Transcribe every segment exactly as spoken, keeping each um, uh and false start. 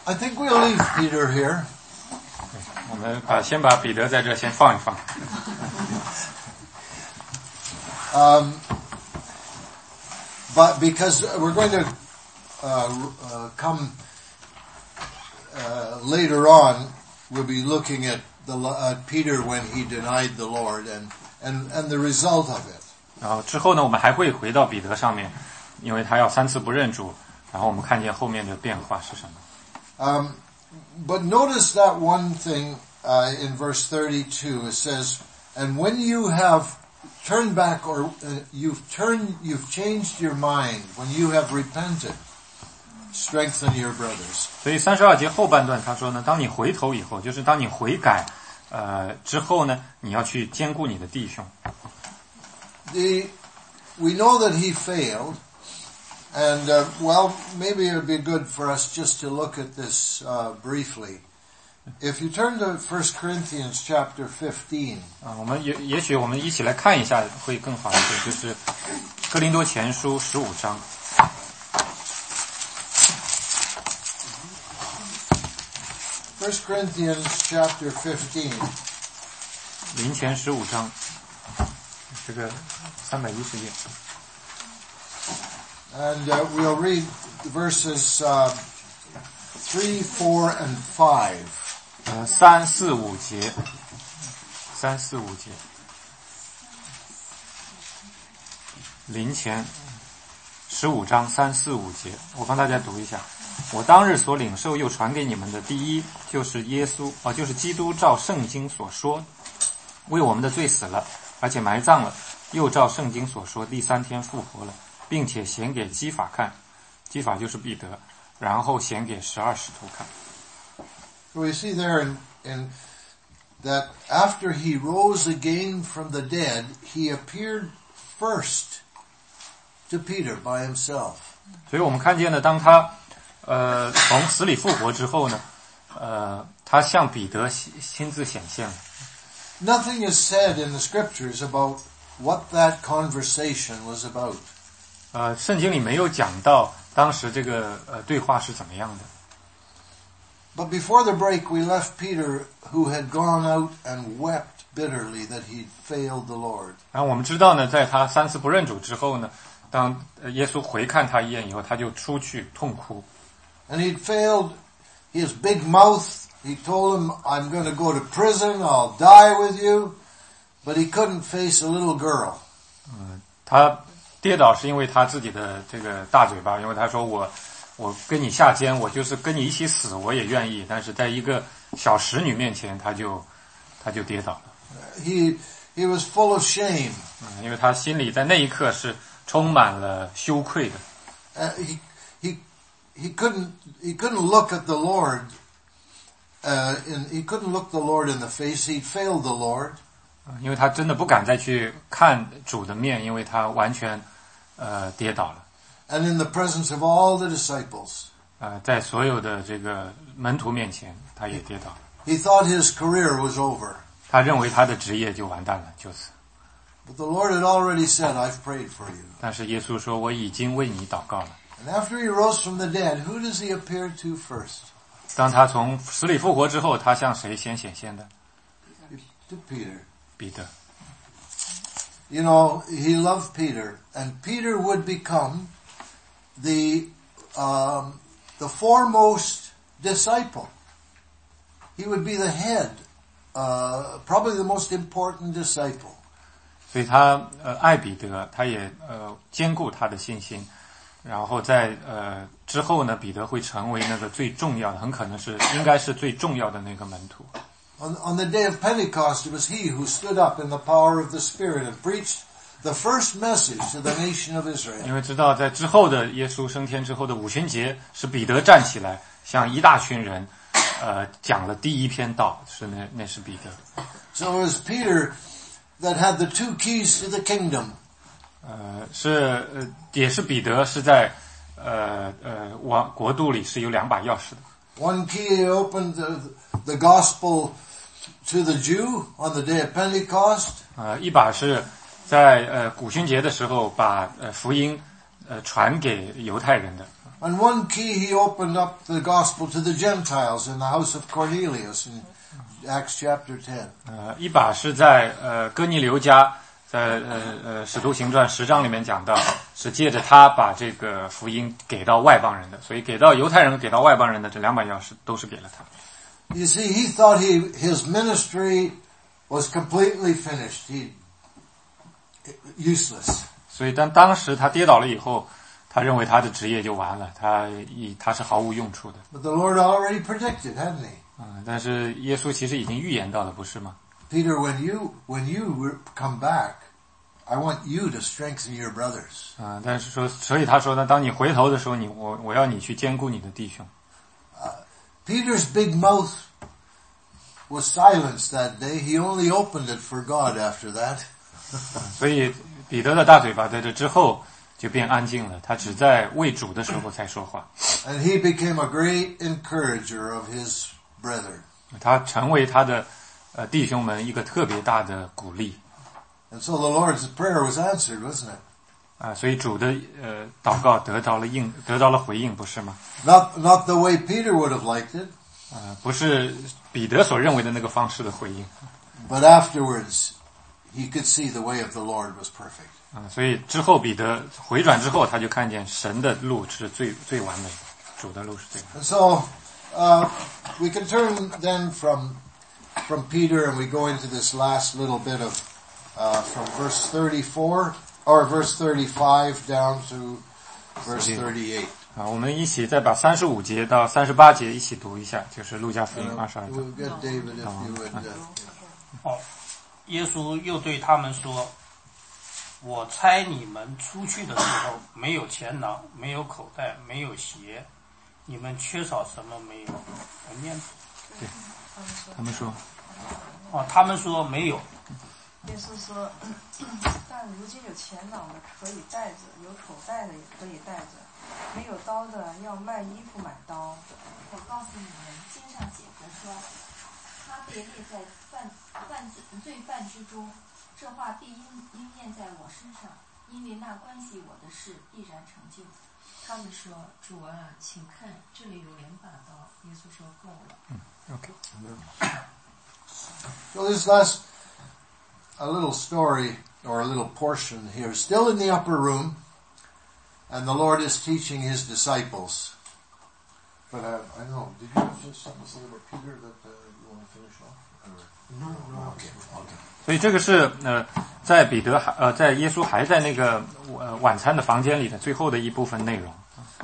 I think we'll leave Peter here. 我们把先把彼得在这先放一放。 Um, but because we're going to uh, uh, come uh, later on, we'll be looking at the uh, Peter when he denied the Lord and and and the result of it. 然后之后呢，我们还会回到彼得上面，因为他要三次不认主，然后我们看见后面的变化是什么。 Um, but notice that one thing uh, in verse thirty-two. It says, "And when you have turned back, or uh, you've turned, you've changed your mind, when you have repented, strengthen your brothers." 所以三十二节后半段他说呢，当你回头以后，就是当你悔改呃之后呢，你要去兼顾你的弟兄。 The we know that he failed. And, uh, well, maybe it would be good for us just to look at this uh, briefly. If you turn to First Corinthians chapter fifteen. 啊，我们也也许我们一起来看一下会更好一点，就是哥林多前书十五章。 First Corinthians chapter fifteen. 林前十五章，这个三百一十页。 And uh, we'll read verses uh, three, four, and five. 呃，三四五节，三四五节，林前十五章三四五节，我帮大家读一下。我当日所领受又传给你们的第一，就是耶稣啊、呃，就是基督照圣经所说，为我们的罪死了，而且埋葬了，又照圣经所说，第三天复活了。并且显给基法看，基法就是彼得，然后显给十二使徒看。 So we see there in, in that after he rose again from the dead, he appeared first to Peter by himself. 所以我们看见呢，当他呃从死里复活之后呢，呃，他向彼得亲自显现了。 Nothing is said in the scriptures about what that conversation was about. 呃，圣经里没有讲到当时这个呃对话是怎么样的。 But before the break, we left Peter, who had gone out and wept bitterly that he'd failed the Lord. 然后我们知道呢，在他三次不认主之后呢，当耶稣回看他一眼以后，他就出去痛哭。 And he'd failed his big mouth. He told him, "I'm going to go to prison. I'll die with you." But he couldn't face a little girl. 嗯，他跌倒是因为他自己的这个大嘴巴，因为他说我我跟你下监，我就是跟你一起死，我也愿意。但是在一个小使女面前，他就他就跌倒了。 He he was full of shame. 嗯，因为他心里在那一刻是充满了羞愧的。 Uh, he he he couldn't he couldn't look at the Lord. Uh, in, he couldn't look the Lord in the face. He'd failed the Lord. 因为他真的不敢再去看主的面，因为他完全呃跌倒了。 And in the presence of all the disciples, 呃，在所有的这个门徒面前，他也跌倒了。 he thought his career was over. 他认为他的职业就完蛋了，就此。 But the Lord had already said, "I've prayed for you." 但是耶稣说：“我已经为你祷告了。” And after he rose from the dead, who does he appear to first? 当他从死里复活之后，他向谁先显现的？ To Peter. 彼得。 You know, he loved Peter, and Peter would become the um, the foremost disciple. He would be the head, uh, probably the most important disciple. 所以他呃爱彼得，他也呃兼顾他的信心，然后在呃之后呢，彼得会成为那个最重要的，很可能是应该是最重要的那个门徒。 On, on the day of Pentecost, it was he who stood up in the power of the Spirit and preached the first message to the nation of Israel. 因为知道在之后的耶稣升天之后的五旬节，是彼得站起来向一大群人呃讲了第一篇道，是那那是彼得。 So it was Peter that had the two keys to the kingdom. 呃，是呃也是彼得是在呃呃王国度里是有两把钥匙的。 One key opened the, the gospel to the Jew on the day of Pentecost. 呃，一把是在呃古旬节的时候把呃福音呃传给犹太人的。 on one key he opened up the gospel to the Gentiles in the house of Cornelius in Acts chapter ten. 呃，一把是在呃哥尼流家，在呃呃使徒行传十章里面讲到，是借着他把这个福音给到外邦人的，所以给到犹太人给到外邦人的这两把钥匙都是给了他。 You see, he thought he his ministry was completely finished. He useless. 所以当当时他跌倒了以后，他认为他的职业就完了，他以他是毫无用处的。 But the Lord already predicted, hadn't he? 嗯，但是耶稣其实已经预言到了，不是吗？ Peter, when you when you come back, I want you to strengthen your brothers. 嗯，但是说，所以他说呢，当你回头的时候，你我我要你去兼顾你的弟兄。 Peter's big mouth was silenced that day. He only opened it for God after that. 所以彼得的大嘴巴在这之后就变安静了，他只在为主的时候才说话。 And he became a great encourager of his brethren. 他成为他的呃弟兄们一个特别大的鼓励。 And so the Lord's prayer was answered, wasn't it? 啊，所以主的呃祷告得到了应，得到了回应，不是吗？ Not not the way Peter would have liked it, 啊，不是彼得所认为的那个方式的回应。 but afterwards he could see the way of the Lord was perfect. 啊，所以之后彼得回转之后，他就看见神的路是最最完美的，主的路是最完美的。 And so uh, we can turn then from from Peter and we go into this last little bit of uh, from verse thirty-four or verse thirty-five down to verse thirty-eight. 啊，我们一起再把三十五节到三十八节一起读一下，就是路加福音 Uh, 二十二章。 we'll get David if you would. Uh, 哦，耶稣又对他们说：“我差你们出去的时候，没有钱囊，没有口袋，没有鞋，你们缺少什么没有？”我念。 对，他们说。 哦，他们说没有。 耶稣说：“但如今有钱囊的可以带着，有口袋的也可以带着，没有刀的要卖衣服买刀。 我告诉你们，经上写着说，他被列在犯犯罪犯之中，这话必应应验在我身上，因为那关系我的事必然成就。” 他们说：“主啊，请看，这里有两把刀。”耶稣说：“够了。” OK。 So this last, a little story or a little portion here, still in the upper room, and the Lord is teaching his disciples. But uh, I don't know, did you have just something to say about Peter that uh, you want to finish off? Or? No, no. Okay, okay. 所以这个是呃，在彼得还呃，在耶稣还在那个呃晚餐的房间里的最后的一部分内容。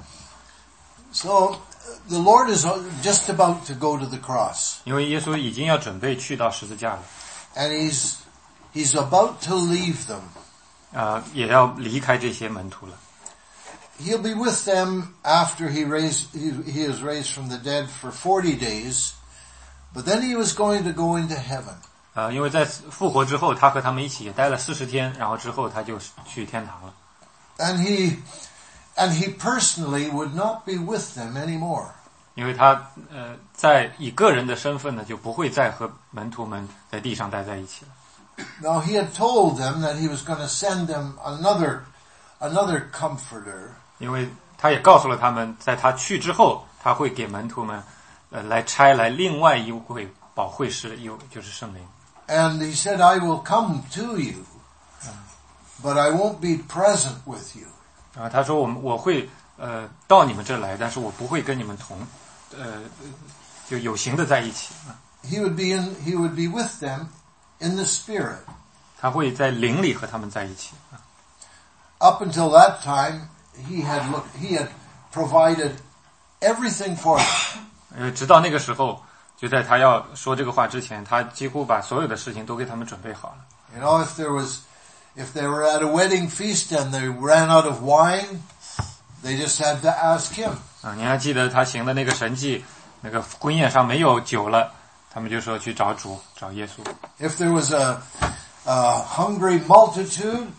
So the Lord is just about to go to the cross, 因为耶稣已经要准备去到十字架了， and he's he's about to leave them. 呃，也要离开这些门徒了。 He'll be with them after he raised he, he is raised from the dead for forty days, but then he was going to go into heaven. 呃，因为在复活之后，他和他们一起也待了四十天，然后之后他就去天堂了。 And he and he personally would not be with them anymore. 因为他呃，在以个人的身份呢，就不会再和门徒们在地上待在一起了。 Now he had told them that he was going to send them another another comforter. 因为他也告诉了他们，在他去之后，他会给门徒们呃来差来另外一位保惠师，又就是圣灵。 And he said, I will come to you, but I won't be present with you. 啊，他说我们我会呃到你们这来，但是我不会跟你们同呃就有形的在一起。 He would be in he would be with them in the spirit. 他会在灵里和他们在一起。 Up until that time, he had looked he had provided everything for them. 呃，直到那个时候，就在他要说这个话之前，他几乎把所有的事情都给他们准备好了。 You know, if there was if they were at a wedding feast and they ran out of wine, they just had to ask him. 啊，你还记得他行的那个神迹，那个婚宴上没有酒了，他们就说去找主，找耶稣。 If there was a, a hungry multitude,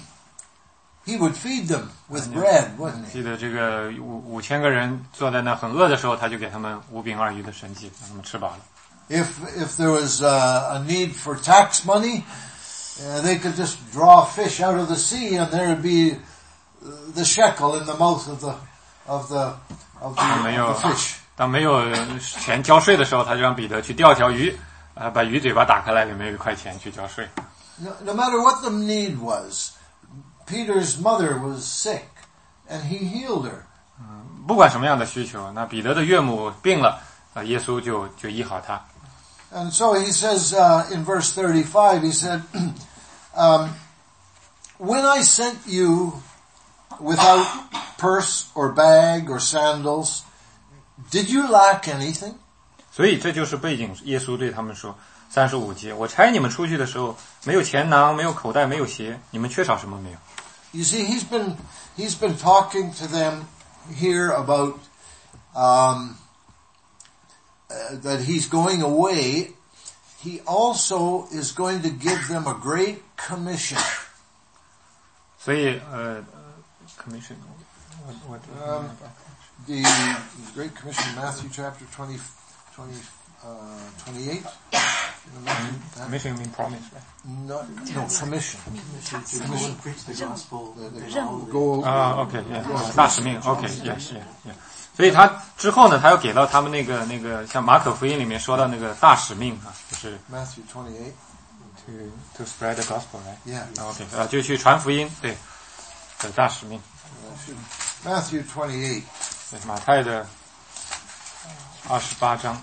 he would feed them with bread, wouldn't he? 记得这个五五千个人坐在那很饿的时候，他就给他们五饼二鱼的神迹，让他们吃饱了。 If if there was a, a need for tax money, uh, they could just draw fish out of the sea, and there would be the shekel in the mouth of the of the of the, 当没有 of the fish. 当没有钱交税的时候，他就让彼得去钓条鱼，呃，把鱼嘴巴打开来，里面有一块钱去交税。 No, no matter what the need was, Peter's mother was sick, and he healed her. 不管什么样的需求，那彼得的岳母病了，呃，耶稣就就医好他。 And so he says uh, in verse thirty-five, he said, um, "When I sent you without purse or bag or sandals, did you lack anything?" 所以这就是背景。耶稣对他们说，三十五节，我差你们出去的时候，没有钱囊，没有口袋，没有鞋，你们缺少什么没有？ You see, he's been he's been talking to them here about um, uh, that he's going away. He also is going to give them a great commission. 所以呃 ，commission what what Um, the Great Commission, Matthew chapter twenty, twenty, uh, twenty-eight. commission mean promise, right? No, no, commission. Commission. Preach the gospel. Go. 啊、uh, ，OK， yeah, 大使命 ，OK，yes，yes，、okay, yeah. 所以他之后呢，他要给到他们那个那个，像马可福音里面说到那个大使命啊，就是 Matthew twenty-eight. to to spread the gospel, right? Yeah. OK， 啊，就去传福音，对，的大使命。 Matthew twenty-eight. 对，马太的二十八章。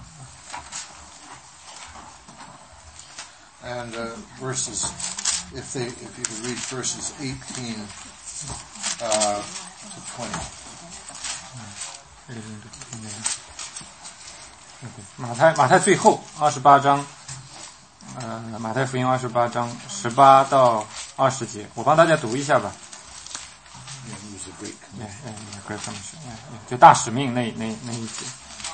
And uh, verses, if they, if you could read verses eighteen uh, to twenty. 马太马太最后二十八章，呃，马太福音二十八章十八到二十节，我帮大家读一下吧。 Yeah, he was a great Yeah, yeah, yeah, great commission. Yeah, yeah. 就大使命那那那一节。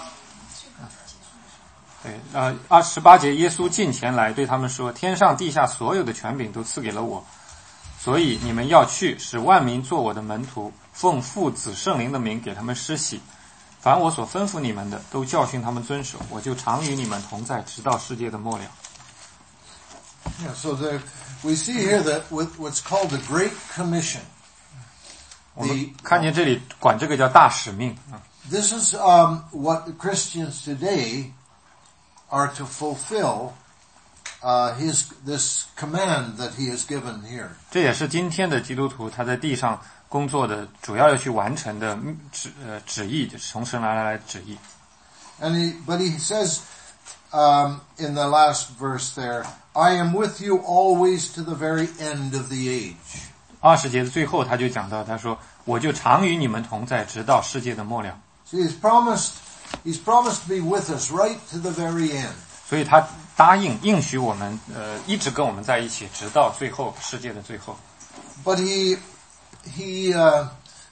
对，呃，二十八节，耶稣近前来对他们说：“天上地下所有的权柄都赐给了我，所以你们要去，使万民做我的门徒，奉父子圣灵的名给他们施洗。凡我所吩咐你们的，都教训他们遵守。我就常与你们同在，直到世界的末了。” Yeah, so the, we see here that with what's called the Great Commission. 我们看见这里管这个叫大使命啊。 This is um, what Christians today are to fulfill uh, his this command that he has given here. 这也是今天的基督徒他在地上工作的主要要去完成的旨呃旨意，就是从神来来的旨意。 And he, but he says um, in the last verse there, "I am with you always to the very end of the age." 二十节的最后，他就讲到，他说：“我就常与你们同在，直到世界的末了。” So he's promised, he's promised to be with us right to the very end. 所以他答应应许我们，呃，一直跟我们在一起，直到最后世界的最后。 But he, he, uh,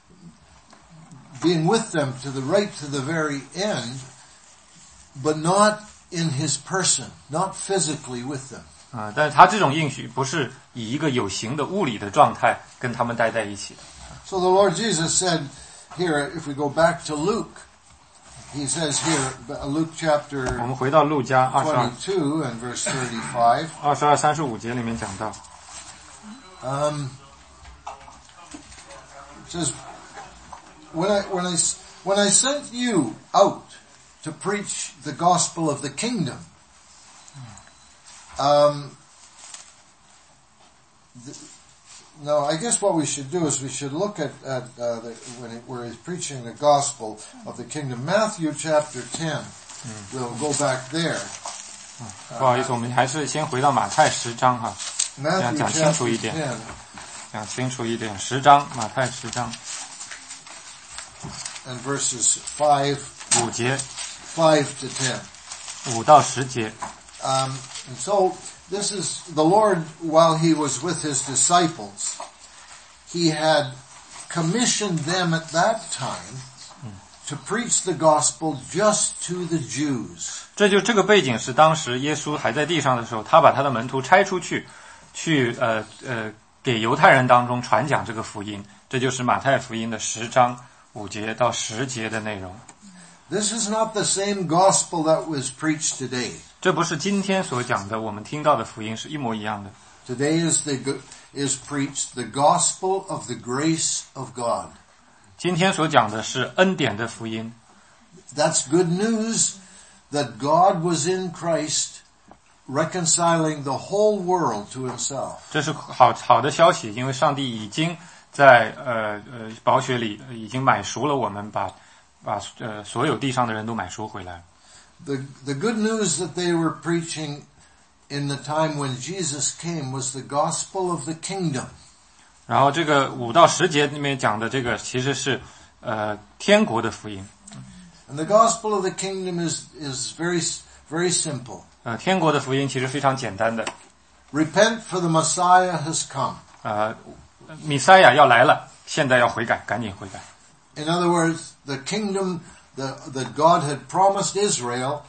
being with them to the right to the very end, but not in his person, not physically with them. 啊、但是他这种应许不是以一个有形的物理的状态跟他们待在一起的。 So the Lord Jesus said here, if we go back to Luke, he says here, Luke 我 chapter 们回到路加二十二 twenty-two and verse thirty-five. 二十二三十五节里面讲到， Um, it says, when I, when I, when I sent you out to preach the gospel of the kingdom, um, the, no, I guess what we should do is we should look at, at uh, the, when it, where he's preaching the gospel of the kingdom. Matthew chapter ten. We'll go back there. 不好意思，我们还是先回到马太十章哈， Matthew 讲清楚 chapter 一点。 ten. 讲清楚一点。十章，马太十章 And verses five, 五节， five to ten. 五到十节。 Um, and so this is the Lord, while he was with his disciples, he had commissioned them at that time to preach the gospel just to the Jews. 这就这个背景是当时耶稣还在地上的时候，他把他的门徒差出去，去呃呃给犹太人当中传讲这个福音。这就是马太福音的十章五节到十节的内容。 This is not the same gospel that was preached today. 这不是今天所讲的，我们听到的福音是一模一样的。 Today is the is preached the gospel of the grace of God. 今天所讲的是恩典的福音。 That's good news that God was in Christ reconciling the whole world to himself. 这是好好的消息，因为上帝已经在呃呃宝血里已经买赎了我们，把把呃所有地上的人都买赎回来。 The the good news that they were preaching in the time when Jesus came was the gospel of the kingdom. 然后这个五到十节里面讲的这个其实是呃天国的福音。 And the gospel of the kingdom is is very very simple. 呃，天国的福音其实非常简单的。 Repent, for the Messiah has come. 呃，弥赛亚要来了，现在要悔改，赶紧悔改。 In other words, the kingdom that, that God had promised Israel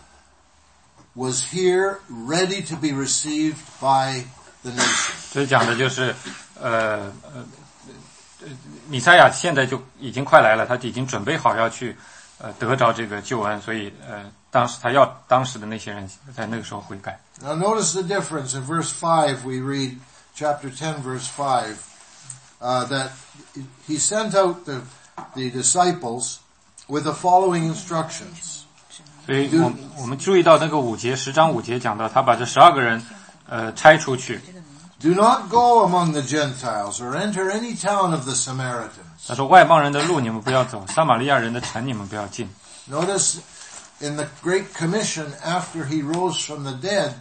was here, ready to be received by the nation. 这讲的就是呃呃弥赛亚现在就已经快来了，他已经准备好要去呃得着这个救恩，所以呃当时他要当时的那些人在那个时候悔改。 Now notice the difference. In verse five we read, chapter ten verse five, uh, that he sent out the, the disciples with the following instructions. 所以我我们注意到那个五节十章五节讲到他把这十二个人呃差出去。 Do not go among the Gentiles or enter any town of the Samaritans. 他说外邦人的路你们不要走，撒玛利亚人的城你们不要进。 Notice in the Great Commission, after he rose from the dead,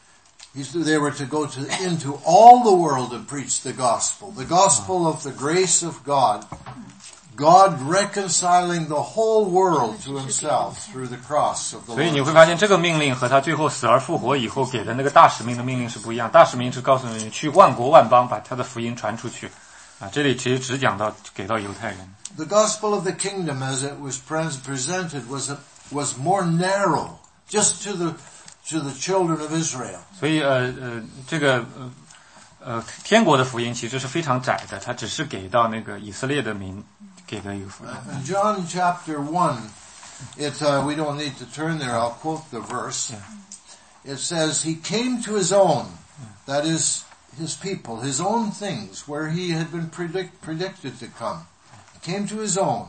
they were to go to, into all the world and preach the gospel. The gospel of the grace of God. God reconciling the whole world to himself through the cross of the Lord. 所以你会发现这个命令和他最后死而复活以后给的那个大使命的命令是不一样。大使命是告诉你去万国万邦把他的福音传出去。啊，这里其实只讲到给到犹太人。 The gospel of the kingdom as it was presented was a, was more narrow, just to the to the children of Israel. 所以呃呃这个呃呃天国的福音其实是非常窄的，它只是给到那个以色列的民给的一个福音。 In John chapter one, it uh, we don't need to turn there. I'll quote the verse. It says, "He came to his own, that is his people, his own things, where he had been predict, predicted to come. He came to his own,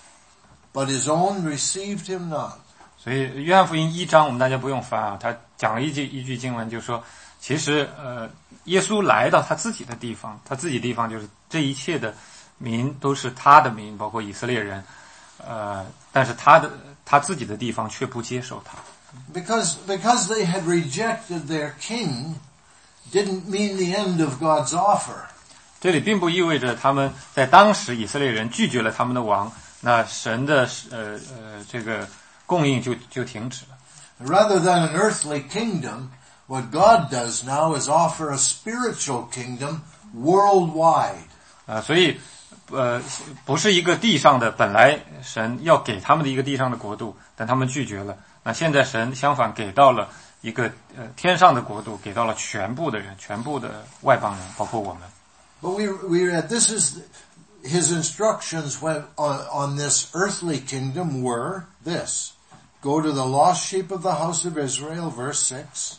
but his own received him not." 所以约翰福音一章我们大家不用翻啊，他讲了一句一句经文，就说其实呃耶稣来到他自己的地方，他自己地方就是这一切的民都是他的民，包括以色列人，呃但是他的他自己的地方却不接受他。 Because because they had rejected their king didn't mean the end of God's offer. 这里并不意味着他们在当时以色列人拒绝了他们的王，那神的呃呃这个供应就就停止了。 Rather than an earthly kingdom, what God does now is offer a spiritual kingdom worldwide. 啊，所以呃不是一个地上的，本来神要给他们的一个地上的国度，但他们拒绝了。那现在神相反给到了一个呃天上的国度，给到了全部的人，全部的外邦人，包括我们。 But we we read this is his instructions when on, on this earthly kingdom were this: go to the lost sheep of the house of Israel, verse six.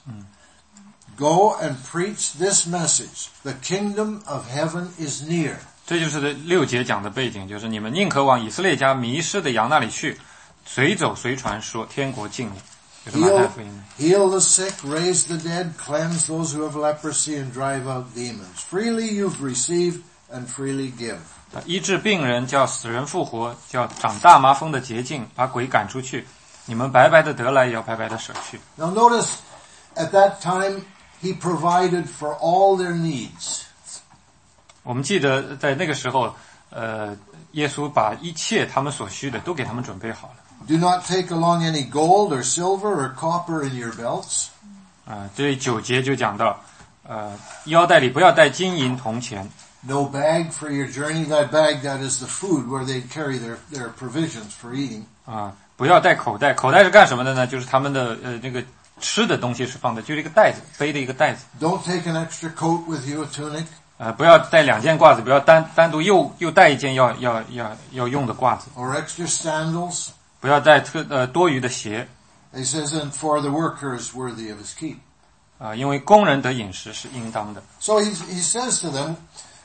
Go and preach this message: the kingdom of heaven is near. 这就是六节讲的背景，就是你们宁可往以色列家迷失的羊那里去，随走随传说天国近了。就是马太福音。 Heal the sick, raise the dead, cleanse those who have leprosy, and drive out demons. Freely you've received, and freely give. 医治病人，叫死人复活，叫长大麻风的洁净，把鬼赶出去。你们白白的得来，也要白白的舍去。 Now notice, at that time, he provided for all their needs. 我们记得在那个时候，呃，耶稣把一切他们所需的都给他们准备好了。 Do not take along any gold or silver or copper in your belts. 啊、呃，这九节就讲到，呃，腰带里不要带金银铜钱。 No bag for your journey. That bag, that is the food where they carry their, their provisions for eating. 啊，不要带口袋。口袋是干什么的呢？就是他们的呃那个吃的东西是放的，就是一个袋子，背的一个袋子。 Don't take an extra coat with you, a tunic. 呃，不要带两件褂子，不要单单独又又带一件要要要要用的褂子。 Or extra sandals. 不要带特呃多余的鞋。 He says, and for the workers worthy of his keep. 啊、呃，因为工人得饮食是应当的。 So he, he says to them,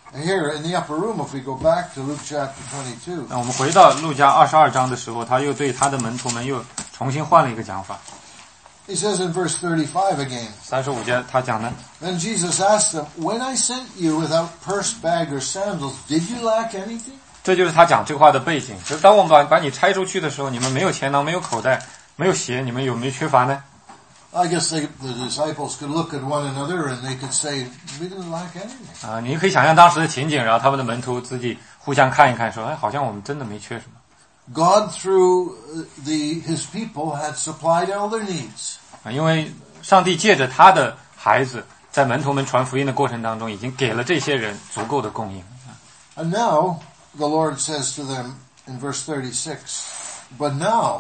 And here in the upper room, if we go back to Luke chapter twenty-two, 那我们回到路加二十二章的时候，他又对他的门徒们又重新换了一个讲法。 he says in verse thirty-five again, 三十五节他讲呢， Then Jesus asked them, When I sent you without purse, bag, or sandals, did you lack anything? 这就是他讲这个话的背景。就是当我们把把你拆出去的时候，你们没有钱囊，没有口袋，没有鞋，你们有没有缺乏呢？ I guess they, the disciples could look at one another and they could say, we didn't lack anything. 啊，你可以想象当时的情景，然后他们的门徒自己互相看一看，说，哎，好像我们真的没缺什么。 God, through the his people, had supplied all their needs. 啊，因为上帝借着他的孩子，在门徒们传福音的过程当中，已经给了这些人足够的供应。 And now, the Lord says to them in verse thirty-six, But now,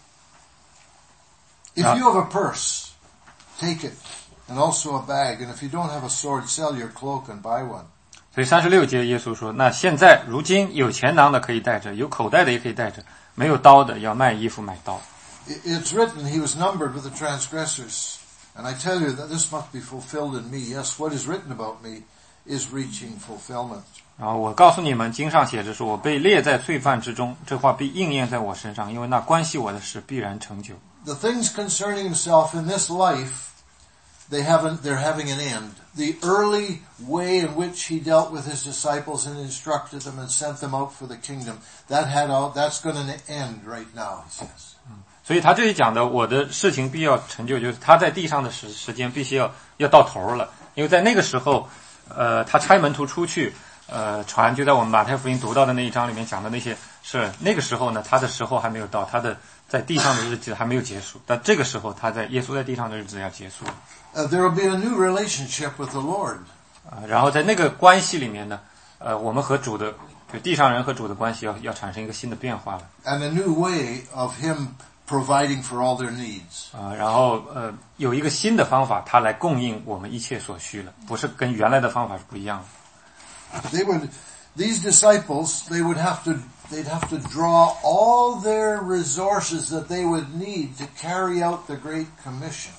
if Yeah. you have a purse, take it, and also a bag, and if you don't have a sword, sell your cloak and buy one. 所以三十六节耶稣说，那现在如今有钱囊的可以带着，有口袋的也可以带着，没有刀的要卖衣服买刀。 It's written, he was numbered with the transgressors. And I tell you that this must be fulfilled in me. Yes, what is written about me is reaching fulfillment. 然后我告诉你们，经上写着说，我被列在罪犯之中，这话必应验在我身上，因为那关系我的事必然成就。 The things concerning himself in this life, they haven't, they're having an end. The early way in which he dealt with his disciples and instructed them and sent them out for the kingdom, that had all, that's going to end right now, he says. 所以他这里讲的，我的事情必要成就，就是他在地上的时时间必须要要到头了，因为在那个时候，呃，他差门徒出去，呃，传就在我们马太福音读到的那一章里面讲的那些事，那个时候呢，他的时候还没有到，他的在地上的日子还没有结束，但这个时候他在耶稣在地上的日子要结束了。 Uh, there will be a new relationship with the Lord. 啊、呃，然后在那个关系里面呢，呃，我们和主的，就地上人和主的关系要要产生一个新的变化了。 And a new way of him providing for all their needs. 啊、呃，然后呃，有一个新的方法，他来供应我们一切所需了，不是跟原来的方法是不一样的。 They would, these disciples, they would have to, they'd have to draw all their resources that they would need to carry out the Great Commission.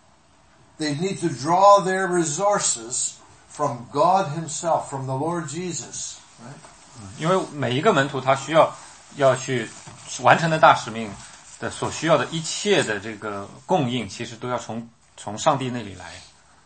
They need to draw their resources from God himself, from the Lord Jesus. Right? 因为每一个门徒他需要要去完成的大使命的所需要的一切的这个供应，其实都要从从上帝那里来。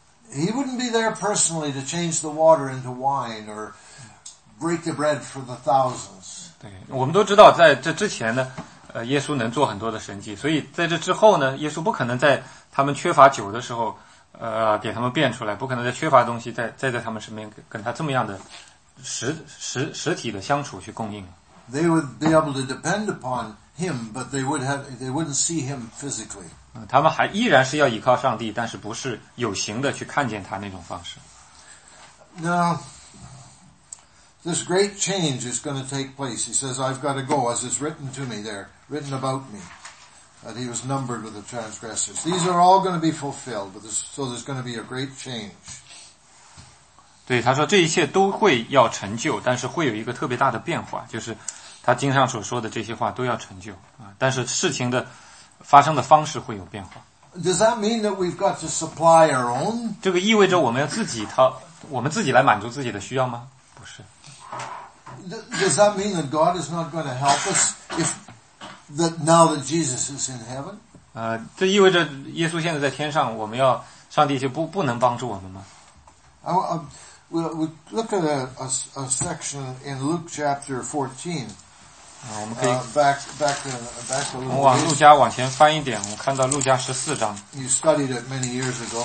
He wouldn't be there personally to change the water into wine or break the bread for the thousands. 对，我们都知道，在这之前呢，呃，耶稣能做很多的神迹，所以在这之后呢，耶稣不可能在他们缺乏酒的时候，呃，给他们变出来，不可能在缺乏东西再再在他们身边跟他这么样的实实实体的相处去供应。 They would be able to depend upon him, but they would have, they wouldn't see him physically. 嗯，他们还依然是要依靠上帝，但是不是有形的去看见他那种方式。 Now, this great change is going to take place. He says, I've got to go, as it's written to me there, written about me, that he was numbered with the transgressors. These are all going to be fulfilled, but there's, so there's going to be a great change. 对，他说这一切都会要成就，但是会有一个特别大的变化，就是他经上所说的这些话都要成就啊，但是事情的发生的方式会有变化。 Does that mean that we've got to supply our own? 这个意味着我们要自己掏，我们自己来满足自己的需要吗？不是。 Does that mean that God is not going to help us if that now that Jesus is in heaven? 呃，这意味着耶稣现在在天上，我们要上帝就不不能帮助我们吗？ I, I, we'll, we'll look at a, a, a section in Luke chapter fourteen. 啊，我们可以 Uh, back, back, to, back to 我们往 Luke. 路加往前翻一点，我们看到路加十四章。 You studied it many years ago.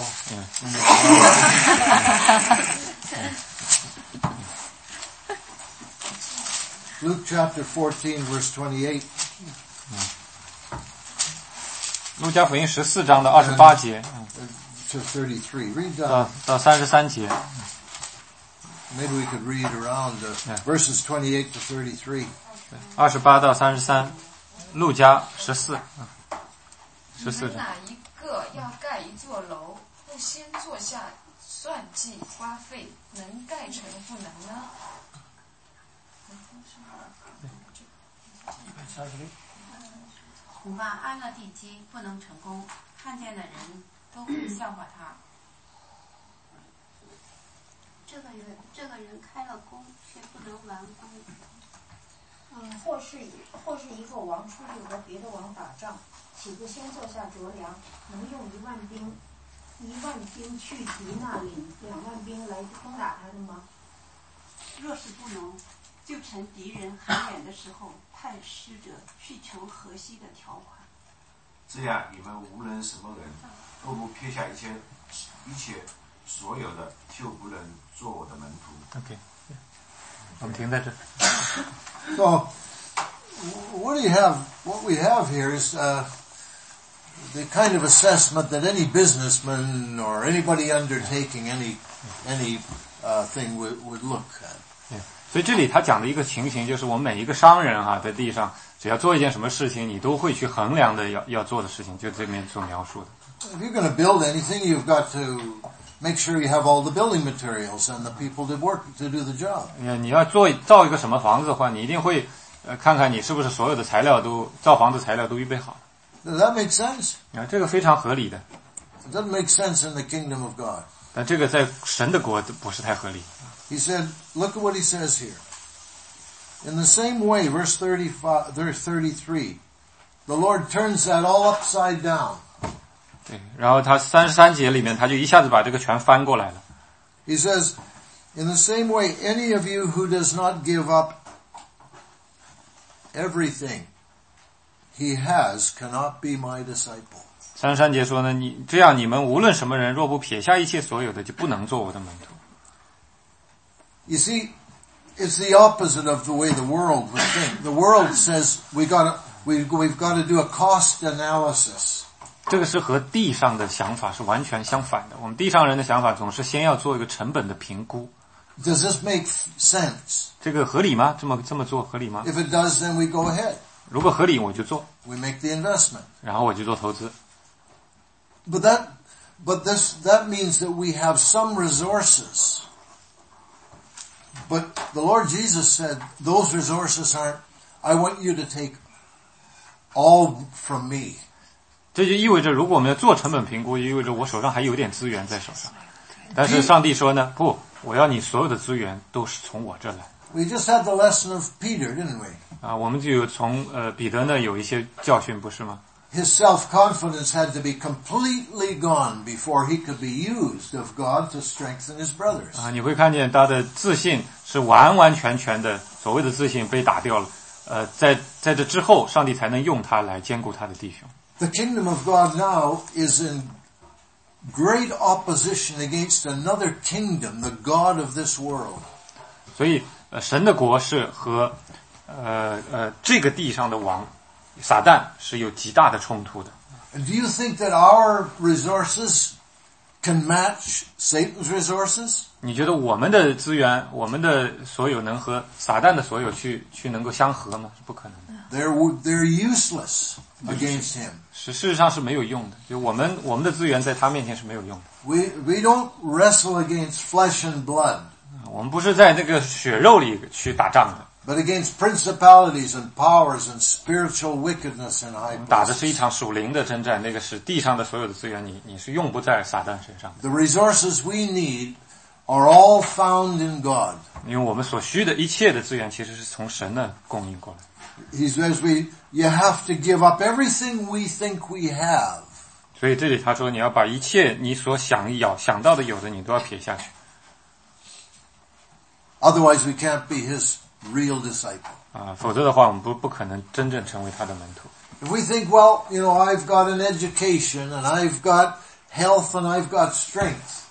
嗯 Luke chapter fourteen, verse twenty-eight. 路加福音十四章的二十八节，嗯， To thirty-three. Read 到 down. 到三十三节。 Maybe we could read around uh, Yeah. verses twenty-eight to thirty-three. 二十八到三十三，路加十四，十四章。 你们哪一个要盖一座楼，不先坐下算计花费，能盖成不能呢？ 恐怕安了地基不能成功，看见的人都会笑话他。 这个人这个人开了工却不能完工。 嗯，或是一或是一个王出去和别的王打仗，岂不先坐下酌量，能用一万兵一万兵去敌那里两万兵来攻打他的吗？ 若是不能，就趁敌人很远的时候，派使者去求河西的条款。 这样，你们无论什么人，都不撇下一切一切所有的，就不能做我的门徒。 OK， 我们停在这。 So, what do you have? What we have here is uh, the kind of assessment that any businessman or anybody undertaking any any uh, thing would would look at. 所以这里他讲的一个情形，就是我们每一个商人哈、啊，在地上只要做一件什么事情，你都会去衡量的要要做的事情，就这边所描述的。 If you're going to build anything, you've got to make sure you have all the building materials and the people to work to do the job. 你要做造一个什么房子的话，你一定会呃看看你是不是所有的材料都造房子材料都预备好。 Does that make sense? 啊，这个非常合理的。 It doesn't make sense in the kingdom of God. 但这个在神的国不是太合理。 He said, look at what he says here. In the same way, verse thirty-five, verse thirty-three, the Lord turns that all upside down. 对，然后他三十三节里面，他就一下子把这个全翻过来了。 He says, in the same way, any of you who does not give up everything he has cannot be my disciple. 三十三节说呢，你这样，你们无论什么人，若不撇下一切所有的，就不能做我的门徒。 You see, it's the opposite of the way the world would think. The world says we got we we've got to do a cost analysis. 这个是和地上的想法是完全相反的。我们地上人的想法总是先要做一个成本的评估。 Does this make sense? 这个合理吗？这么这么做合理吗？ If it does, then we go ahead. 如果合理，我就做。 We make the investment. 然后我就做投资。 But that, but this that means that we have some resources. But the Lord Jesus said, those resources aren't, I want you to take all from me. 这就意味着，如果我们要做成本评估，意味着我手上还有点资源在手上。但是上帝说呢，不，我要你所有的资源都是从我这来。 We just had the lesson of Peter, didn't we? 啊，我们就有从呃彼得呢有一些教训，不是吗？ His self-confidence had to be completely gone before he could be used of God to strengthen his brothers. 啊，你会看见他的自信是完完全全的，所谓的自信被打掉了。呃，在在这之后，上帝才能用他来兼顾他的弟兄。 The kingdom of God now is in great opposition against another kingdom, the god of this world. 所以，呃，神的国是和呃呃这个地上的王撒旦是有极大的冲突的。 And do you think that our resources can match Satan's resources? 你觉得我们的资源，我们的所有能和撒旦的所有去去能够相合吗？是不可能的。 They're they're useless against him. 是事实上是没有用的，就我们我们的资源在他面前是没有用的。 We we don't wrestle against flesh and blood. 我们不是在那个血肉里去打仗的。 But against principalities and powers and spiritual wickedness in high places. 打的是一场属灵的征战，那个是地上的所有的资源，你你是用不在撒旦身上。 The resources we need are all found in God. 因为我们所需的一切的资源，其实是从神那供应过来。 He says we, you have to give up everything we think we have. 所以这里他说，你要把一切你所想要想到的有的，你都要撇下去。 Otherwise, we can't be His real disciple. 啊，否则的话，我们不不可能真正成为他的门徒。 If we think, well, you know, I've got an education and I've got health and I've got strength,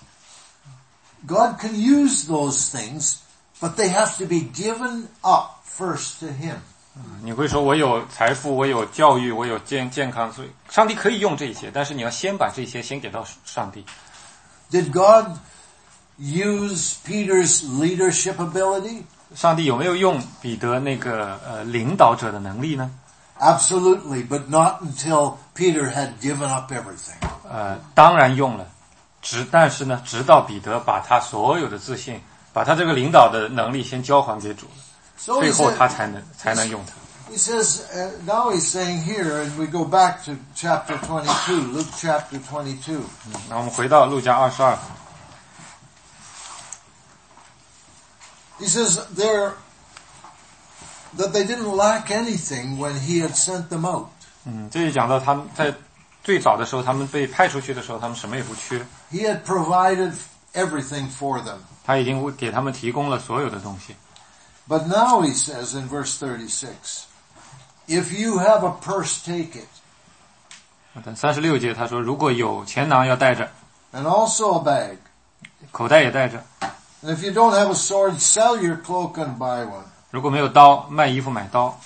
God can use those things, but they have to be given up first to Him. 你会说我有财富，我有教育，我有健健康，所以上帝可以用这些，但是你要先把这些先给到上帝。 Did God use Peter's leadership ability? 上帝有没有用彼得那个呃领导者的能力呢？ Absolutely, but not until Peter had given up everything. 呃，当然用了，直但是呢，直到彼得把他所有的自信，把他这个领导的能力先交还给主了。 So 最 he 后 said, 他才能才能用它。 He says, uh, now he's saying here, and we go back to chapter twenty-two, Luke chapter twenty-two. 那我们回到路加二十二。 He says there that they didn't lack anything when he had sent them out. 嗯，这就讲到他们在最早的时候，他们被派出去的时候，他们什么也不缺。 He had provided everything for them. 他已经给他们提供了所有的东西。 But now he says in verse thirty-six, if you have a purse, take it. 但三十六节他说，如果有钱囊要带着， And also a bag. 口袋也带着。 And if you don't have a sword, sell your cloak and buy one. 如果没有刀，卖衣服买刀。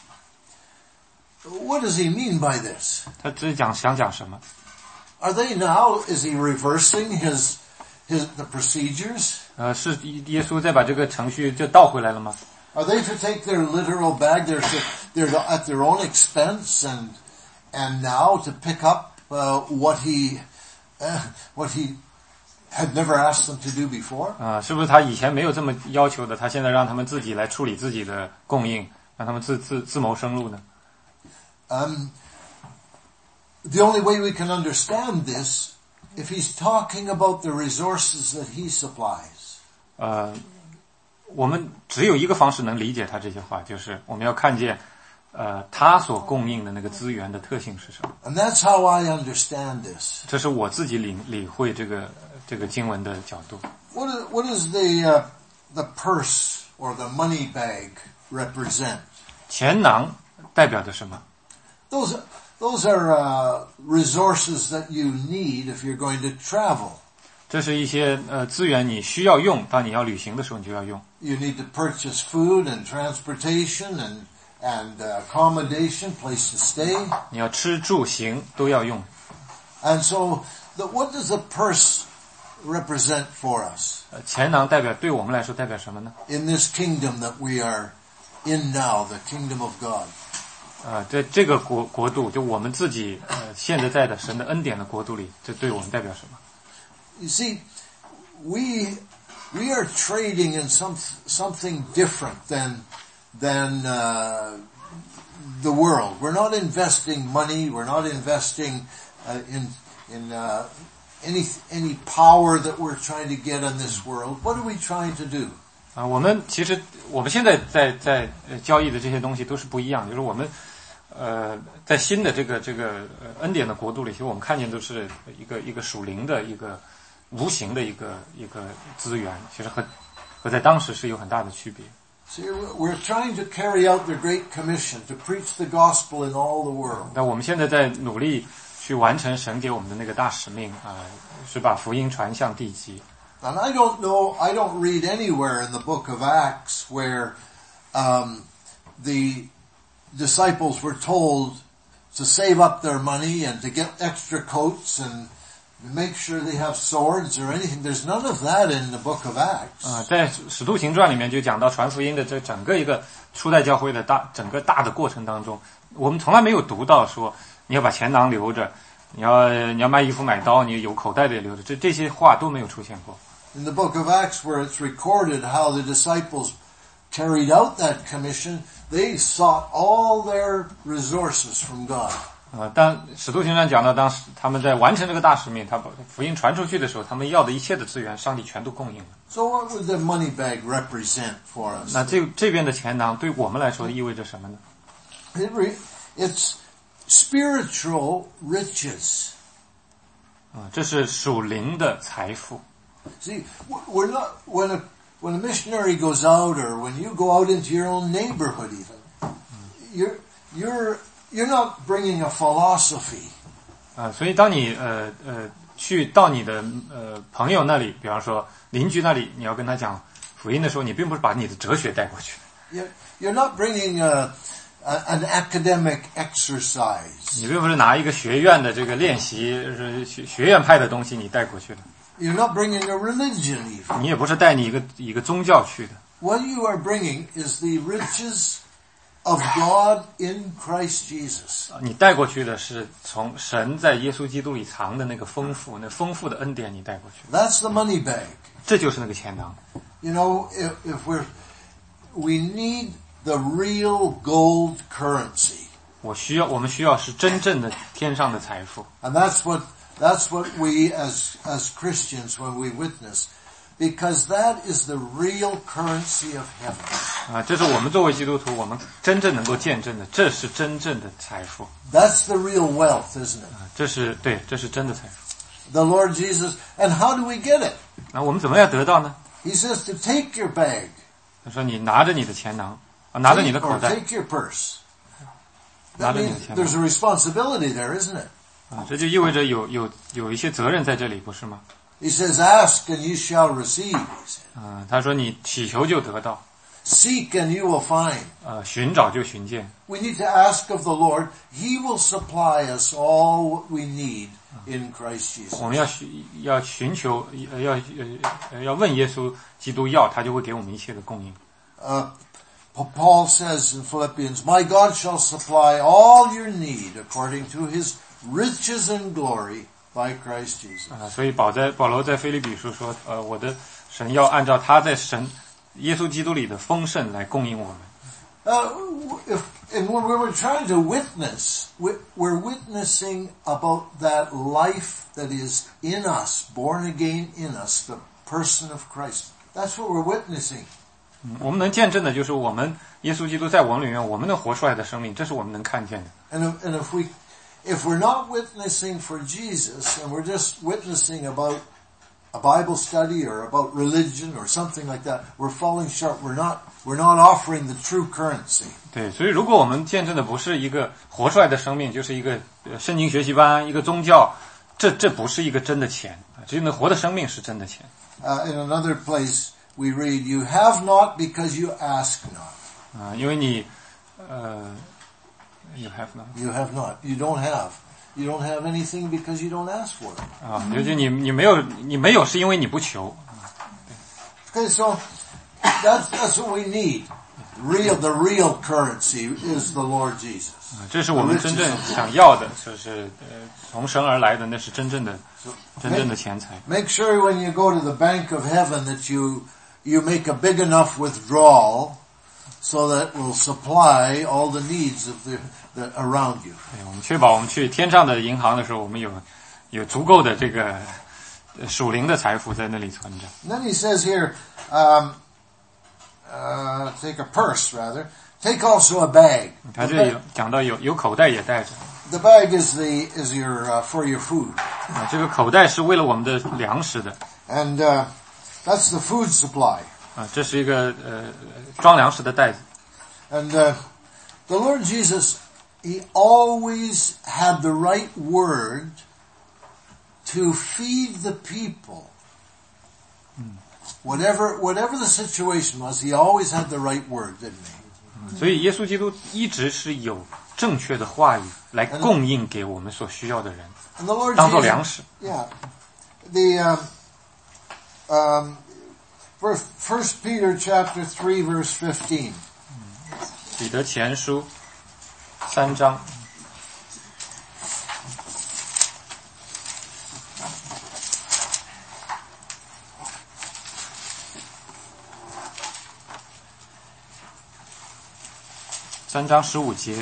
What does he mean by this? 他这讲想讲什么？ Are they now, is he reversing his, his, the procedures? 呃，是耶稣再把这个程序就倒回来了吗？ Are they to take their literal bag, they're, to, they're at their own expense and, and now to pick up, uh, what he, uh, what he had never asked them to do before? 啊，是不是他以前没有这么要求的？他现在让他们自己来处理自己的供应，让他们自自自谋生路呢？ Um, the only way we can understand this, if he's talking about the resources that he supplies. 呃，我们只有一个方式能理解他这些话，就是我们要看见，呃，他所供应的那个资源的特性是什么。 And that's how I understand this. 这是我自己领理会这个这个经文的角度。 What is, what is the, uh, the purse or the money bag represent? 钱囊代表着什么？ Those, those are, uh, resources that you need if you're going to travel. 这是一些呃资源，你需要用，当你要旅行的时候，你就要用。 You need to purchase food and transportation and, and uh, accommodation, place to stay. 你要吃住行都要用。 And so, the, what does the purse represent for us? 呃，钱囊代表对我们来说代表什么呢？ In this kingdom that we are in now, the kingdom of God. 呃，在这个国国度，就我们自己呃现在在的神的恩典的国度里，这对我们代表什么？ You see, we we are trading in some something different than than uh, the world. We're not investing money. We're not investing uh, in in uh, any any power that we're trying to get in this world. What are we trying to do? 啊，我们其实我们现在在在呃交易的这些东西都是不一样，就是我们呃在新的这个这个呃恩典的国度里，其实我们看见都是一个一个属灵的一个无形的一个一个资源，其实和和在当时是有很大的区别。 See, we're trying to carry out the Great Commission to preach the gospel in all the world. 但我们现在在努力去完成神给我们的那个大使命啊、呃，是把福音传向地极。 And I don't know, I don't read anywhere in the book of Acts where um, the disciples were told to save up their money and to get extra coats and make sure they have swords or anything. There's none of that in the book of Acts. 啊、呃，在使徒行传里面就讲到传福音的这整个一个初代教会的大整个大的过程当中，我们从来没有读到说你要把钱囊留着，你要你要卖衣服买刀，你有口袋的也留着，这这些话都没有出现过。 In the book of Acts where it's recorded how the disciples carried out that commission, they sought all their resources from God. 呃，当使徒行传讲到当时他们在完成这个大使命，他把福音传出去的时候，他们要的一切的资源，上帝全都供应了。 So what would the money bag represent for us? 那这这边的钱囊对我们来说意味着什么呢？ It re, it's spiritual riches. 啊、这是属灵的财富。 See, we're not, when a, when a missionary goes out or when you go out into your own neighborhood even, you're, you're, you're not bringing a philosophy. 啊、所以当你呃呃去到你的呃朋友那里，比方说邻居那里，你要跟他讲福音的时候，你并不是把你的哲学带过去。 You're, you're not bringing a, a, an academic exercise. 你并不是拿一个学院的这个练习，是学学院派的东西你带过去的。 You're not bringing a religion even. 你也不是带你一个一个宗教去的。 What you are bringing is the riches of God in Christ Jesus. 你带过去的是从神在耶稣基督里藏的那个丰富，那丰富的恩典你带过去。 That's the money bag. 这就是那个钱囊。 You know, if, if we're, we need the real gold currency. 我需要，我们需要是真正的天上的财富。 And that's what, that's what we as, as Christians, when we witness, because that is the real currency of heaven. 啊，这是我们作为基督徒，我们真正能够见证的，这是真正的财富。 That's the real wealth, isn't it? 啊，这是对，这是真的财富。 The Lord Jesus, and how do we get it? 那我们怎么样得到呢？ He says to take your bag. 他说你拿着你的钱囊，啊，拿着你的口 Or 袋， take your purse. 拿 That 着你的 means 钱囊 there's a responsibility there, isn't it? 啊，这就意味着有有有一些责任在这里，不是吗？ He says, ask and you shall receive. 啊，他说你祈求就得到， Seek and you will find. 呃，寻找就寻见。 We need to ask of the Lord. He will supply us all what we need in Christ Jesus. 我们要寻要寻求，呃要呃要问耶稣基督要，他就会给我们一切的供应。 Uh, Paul says in Philippians, My God shall supply all your need according to his riches and glory by Christ Jesus. 啊，所以保在保罗在腓立比书说，呃，我的神要按照他在神耶稣基督里的丰盛来供应我们。 Uh, if, and when we're trying to witness, we're witnessing about that life that is in us, born again in us, the person of Christ. That's what we're witnessing. 嗯，我们能见证的就是我们耶稣基督在我们里面，我们能活出来的生命，这是我们能看见的。 And if, and if we, if we're not witnessing for Jesus and we're just witnessing about a Bible study or about religion or something like that, we're falling short. We're not, we're not offering the true currency. 对，所以如果我们见证的不是一个活出来的生命，就是一个呃圣经学习班，一个宗教，这这不是一个真的钱，真的活的生命是真的钱。 Uh, in another place we read, you have not because you ask not. 啊，因为你，呃 ，you have not. You have not. You don't have. You don't have anything because you don't ask for it. 啊，就是你你没有你没有是因为你不求。 Okay, so that's that's what we need. Real, the real currency is the Lord Jesus. 啊，这是我们真正想要的，就是呃从神而来的，那是真正的真正的钱财。 Make sure when you go to the bank of heaven that you you make a big enough withdrawal so that will supply all the needs of the that around you. 对，我们确保我们去天上的银行的时候，我们有有足够的这个属灵的财富在那里存着。 And then he says here, um, uh, take a purse rather. Take also a bag. 他这里讲到有有口袋也带着。 The bag is the is your uh, for your food. 啊，这个口袋是为了我们的粮食的。 And uh, that's the food supply. 啊，这是一个呃装粮食的袋子。 And uh, the Lord Jesus, he always had the right word to feed the people. Whatever whatever the situation was, he always had the right word, didn't he? 所以耶稣基督一直是有正确的话语来供应给我们所需要的人， And the Lord 当做 Jesus, 粮食。 yeah. The um, um, first, First Peter chapter three verse fifteen. 彼得前书三章。三章十五节。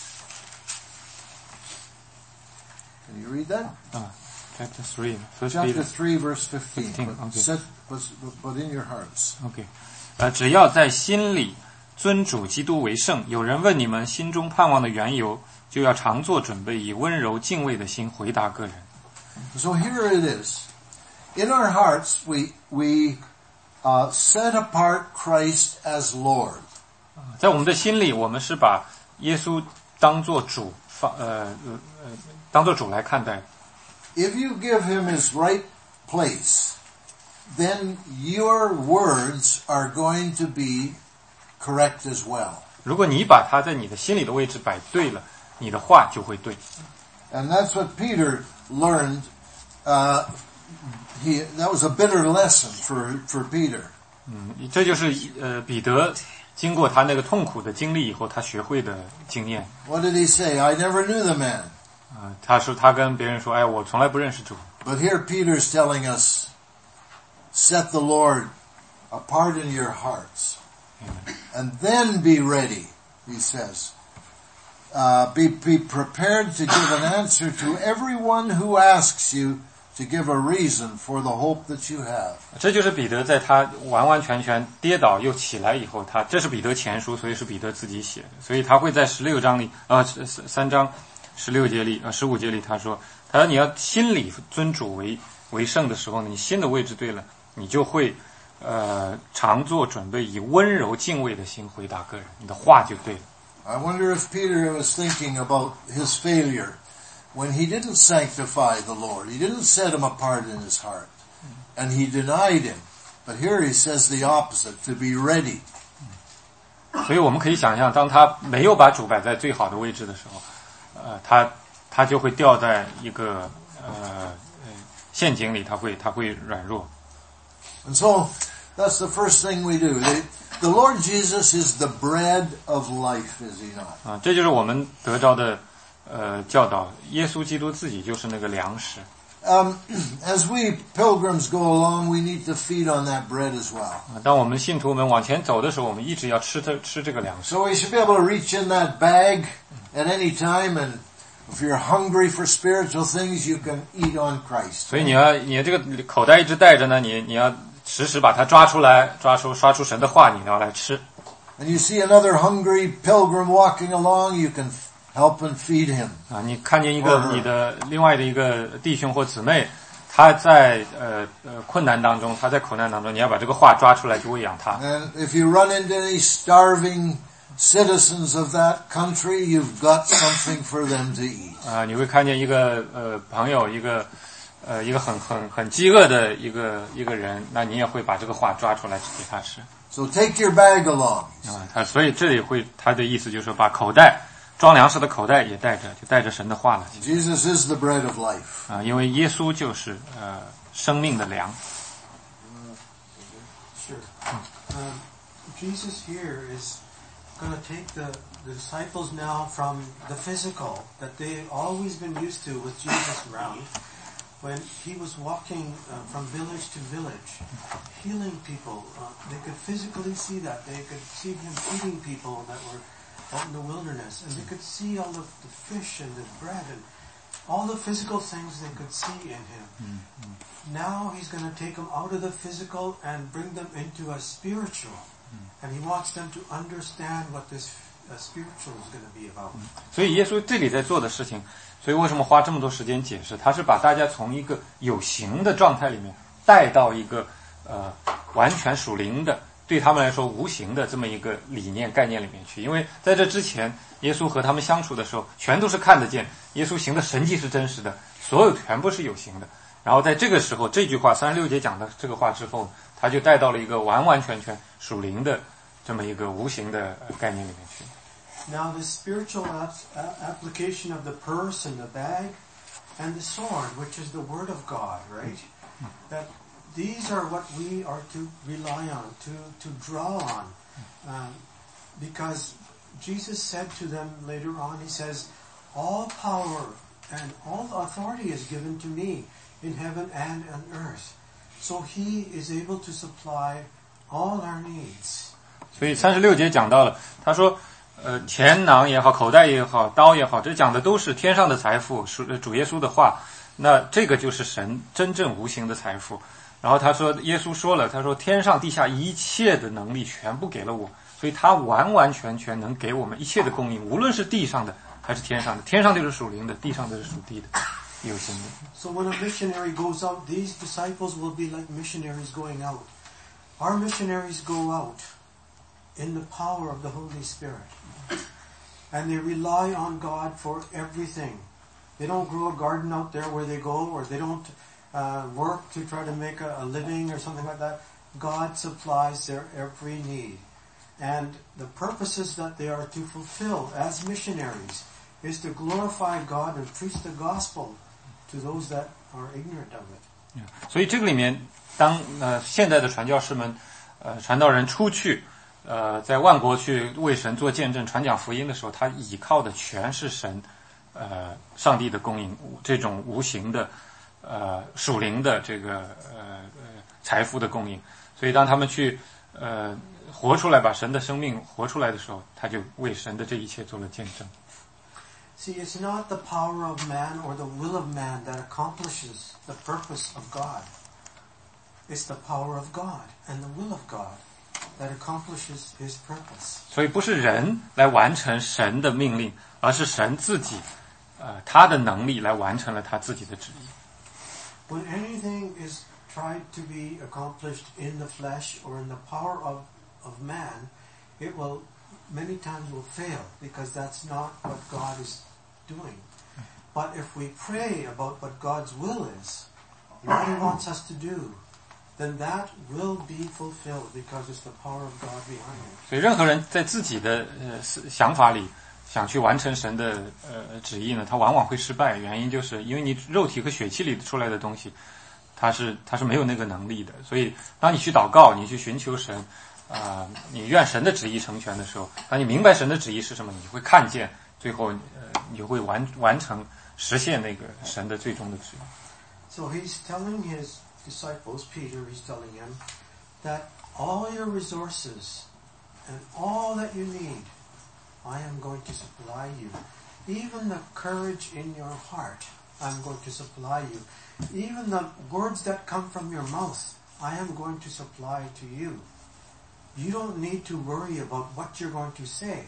Can you read that? 啊 ，Chapter three, First Chapter Peter. three verse fifteen. fifteen, But, okay. set, but, but in your hearts. OK， 呃，只要在心里尊主基督为圣。有人问你们心中盼望的缘由，就要常做准备，以温柔敬畏的心回答个人。 So here it is. In our hearts, we we uh, set apart Christ as Lord. 在我们的心里，我们是把耶稣当作主，放呃呃呃当作主来看待。 If you give him his right place, then your words are going to be correct as well. 如果你把他在你的心里的位置摆对了，你的话就会对。 And that's what Peter learned. Uh, he that was a bitter lesson for for Peter. 嗯，这就是呃彼得经过他那个痛苦的经历以后，他学会的经验。 What did he say? I never knew the man. 啊，他说他跟别人说，哎，我从来不认识主。 But here Peter's telling us, set the Lord apart in your hearts. And then be ready, he says. Uh, be, be prepared to give an answer to everyone who asks you to give a reason for the hope that you have. 这就是彼得在他完完全全跌倒又起来以后，他这是彼得前书，所以是彼得自己写的，所以他会在十六章里啊三章十六节里啊十五节里他说，他说你要心里尊主为为圣的时候呢，你心的位置对了，你就会呃常做准备，以温柔敬畏的心回答个人，你的话就对了。 I wonder if Peter was thinking about his failure when he didn't sanctify the Lord. He didn't set him apart in his heart. And he denied him. But here he says the opposite, to be ready. 所以我们可以想象，当他没有把主摆在最好的位置的时候，呃，他他就会掉在一个呃陷阱里，他会他会软弱。 And so that's the first thing we do. The, the Lord Jesus is the bread of life, is he not? 啊，这就是我们得着的呃教导。耶稣基督自己就是那个粮食。 Um, as we pilgrims go along, we need to feed on that bread as well. 当我们信徒们往前走的时候，我们一直要吃这吃这个粮食。 So we should be able to reach in that bag at any time, and if you're hungry for spiritual things, you can eat on Christ. 所以你要你这个口袋一直带着呢，你你要时时把它抓出来，抓出刷出神的话，你要来吃。 And you see another hungry pilgrim walking along, you can help and feed him. 啊，你看见一个你的另外的一个弟兄或姊妹，他在呃呃困难当中，他在苦难当中，你要把这个话抓出来去喂养他。 And if you run into any starving citizens of that country, you've got something for them to eat. 啊，你会看见一个呃朋友，一个呃一个很很很饥饿的一个一个人，那你也会把这个话抓出来给他吃。 So take your bag along. 啊，他所以这里会他的意思就是说，把口袋装粮食的口袋也带着，就带着神的话了。 Jesus is the bread of life. 啊，因为耶稣就是呃生命的粮。 Sure. Um, Jesus here is going to take the, the disciples now from the physical that they've always been used to with Jesus around. When he was walking uh, from village to village, healing people, uh, they could physically see that. They could see him feeding people that were out in the wilderness, and they could see all the, the fish and the bread and all the physical things they could see in him. Mm-hmm. Now he's going to take them out of the physical and bring them into a spiritual, mm-hmm. and he wants them to understand what this uh, spiritual is going to be about. 所以耶稣这里在做的事情，所以为什么花这么多时间解释？他是把大家从一个有形的状态里面带到一个呃完全属灵的，对他们来说无形的这么一个理念概念里面去。因为在这之前，耶稣和他们相处的时候，全都是看得见，耶稣行的神迹是真实的，所有全部是有形的。然后在这个时候，这句话三十六节讲的这个话之后，他就带到了一个完完全全属灵的这么一个无形的概念里面去。 Now the spiritual application of the purse and the bag and the sword, which is the word of God, right? That these are what we are to rely on, to, to draw on. Um, because Jesus said to them later on, he says, all power and all authority is given to me in heaven and on earth. So he is able to supply all our needs. 所以三十六节讲到了，他说呃，钱囊也好，口袋也好，刀也好，这讲的都是天上的财富，属主耶稣的话。那这个就是神真正无形的财富。然后他说，耶稣说了，他说天上地下一切的能力全部给了我，所以他完完全全能给我们一切的供应，无论是地上的还是天上的。天上就是属灵的，地上的是属地的，有形的。 So when a missionary goes out, these disciples will be like missionaries going out. Our missionaries go out in the power of the Holy Spirit. And they rely on God for everything. They don't grow a garden out there where they go, or they don't uh, work to try to make a, a living or something like that. God supplies their every need. And the purposes that they are to fulfill as missionaries is to glorify God and preach the gospel to those that are ignorant of it. 所以这个里面，当呃现在的传教士们，呃传道人出去。呃，在万国去为神做见证、传讲福音的时候，他倚靠的全是神，呃，上帝的供应，这种无形的、呃，属灵的这个呃呃财富的供应。所以，当他们去呃活出来，把神的生命活出来的时候，他就为神的这一切做了见证。 See, it's not the power of man or the will of man that accomplishes the purpose of God. It's the power of God and the will of God that accomplishes His purpose. 所以不是人来完成神的命令，而是神自己，呃，他的能力来完成了他自己的旨意。 When anything is tried to be accomplished in the flesh or in the power of, of man, it will many times will fail because that's not what God is doing. But if we pray about what God's will is, what He wants us to do, then that will be fulfilled because it's the power of God behind it. 所以任何人在自己的呃想法里想去完成神的呃旨意呢，他往往会失败。原因就是因为你肉体和血气里出来的东西，他是他是没有那个能力的。所以当你去祷告，你去寻求神，啊、呃，你愿神的旨意成全的时候，当你明白神的旨意是什么，你会看见最后呃你会完完成实现那个神的最终的旨意。 So he's telling his disciples, Peter, he's telling him that all your resources and all that you need, I am going to supply you. Even the courage in your heart, I'm going to supply you. Even the words that come from your mouth, I am going to supply to you. You don't need to worry about what you're going to say.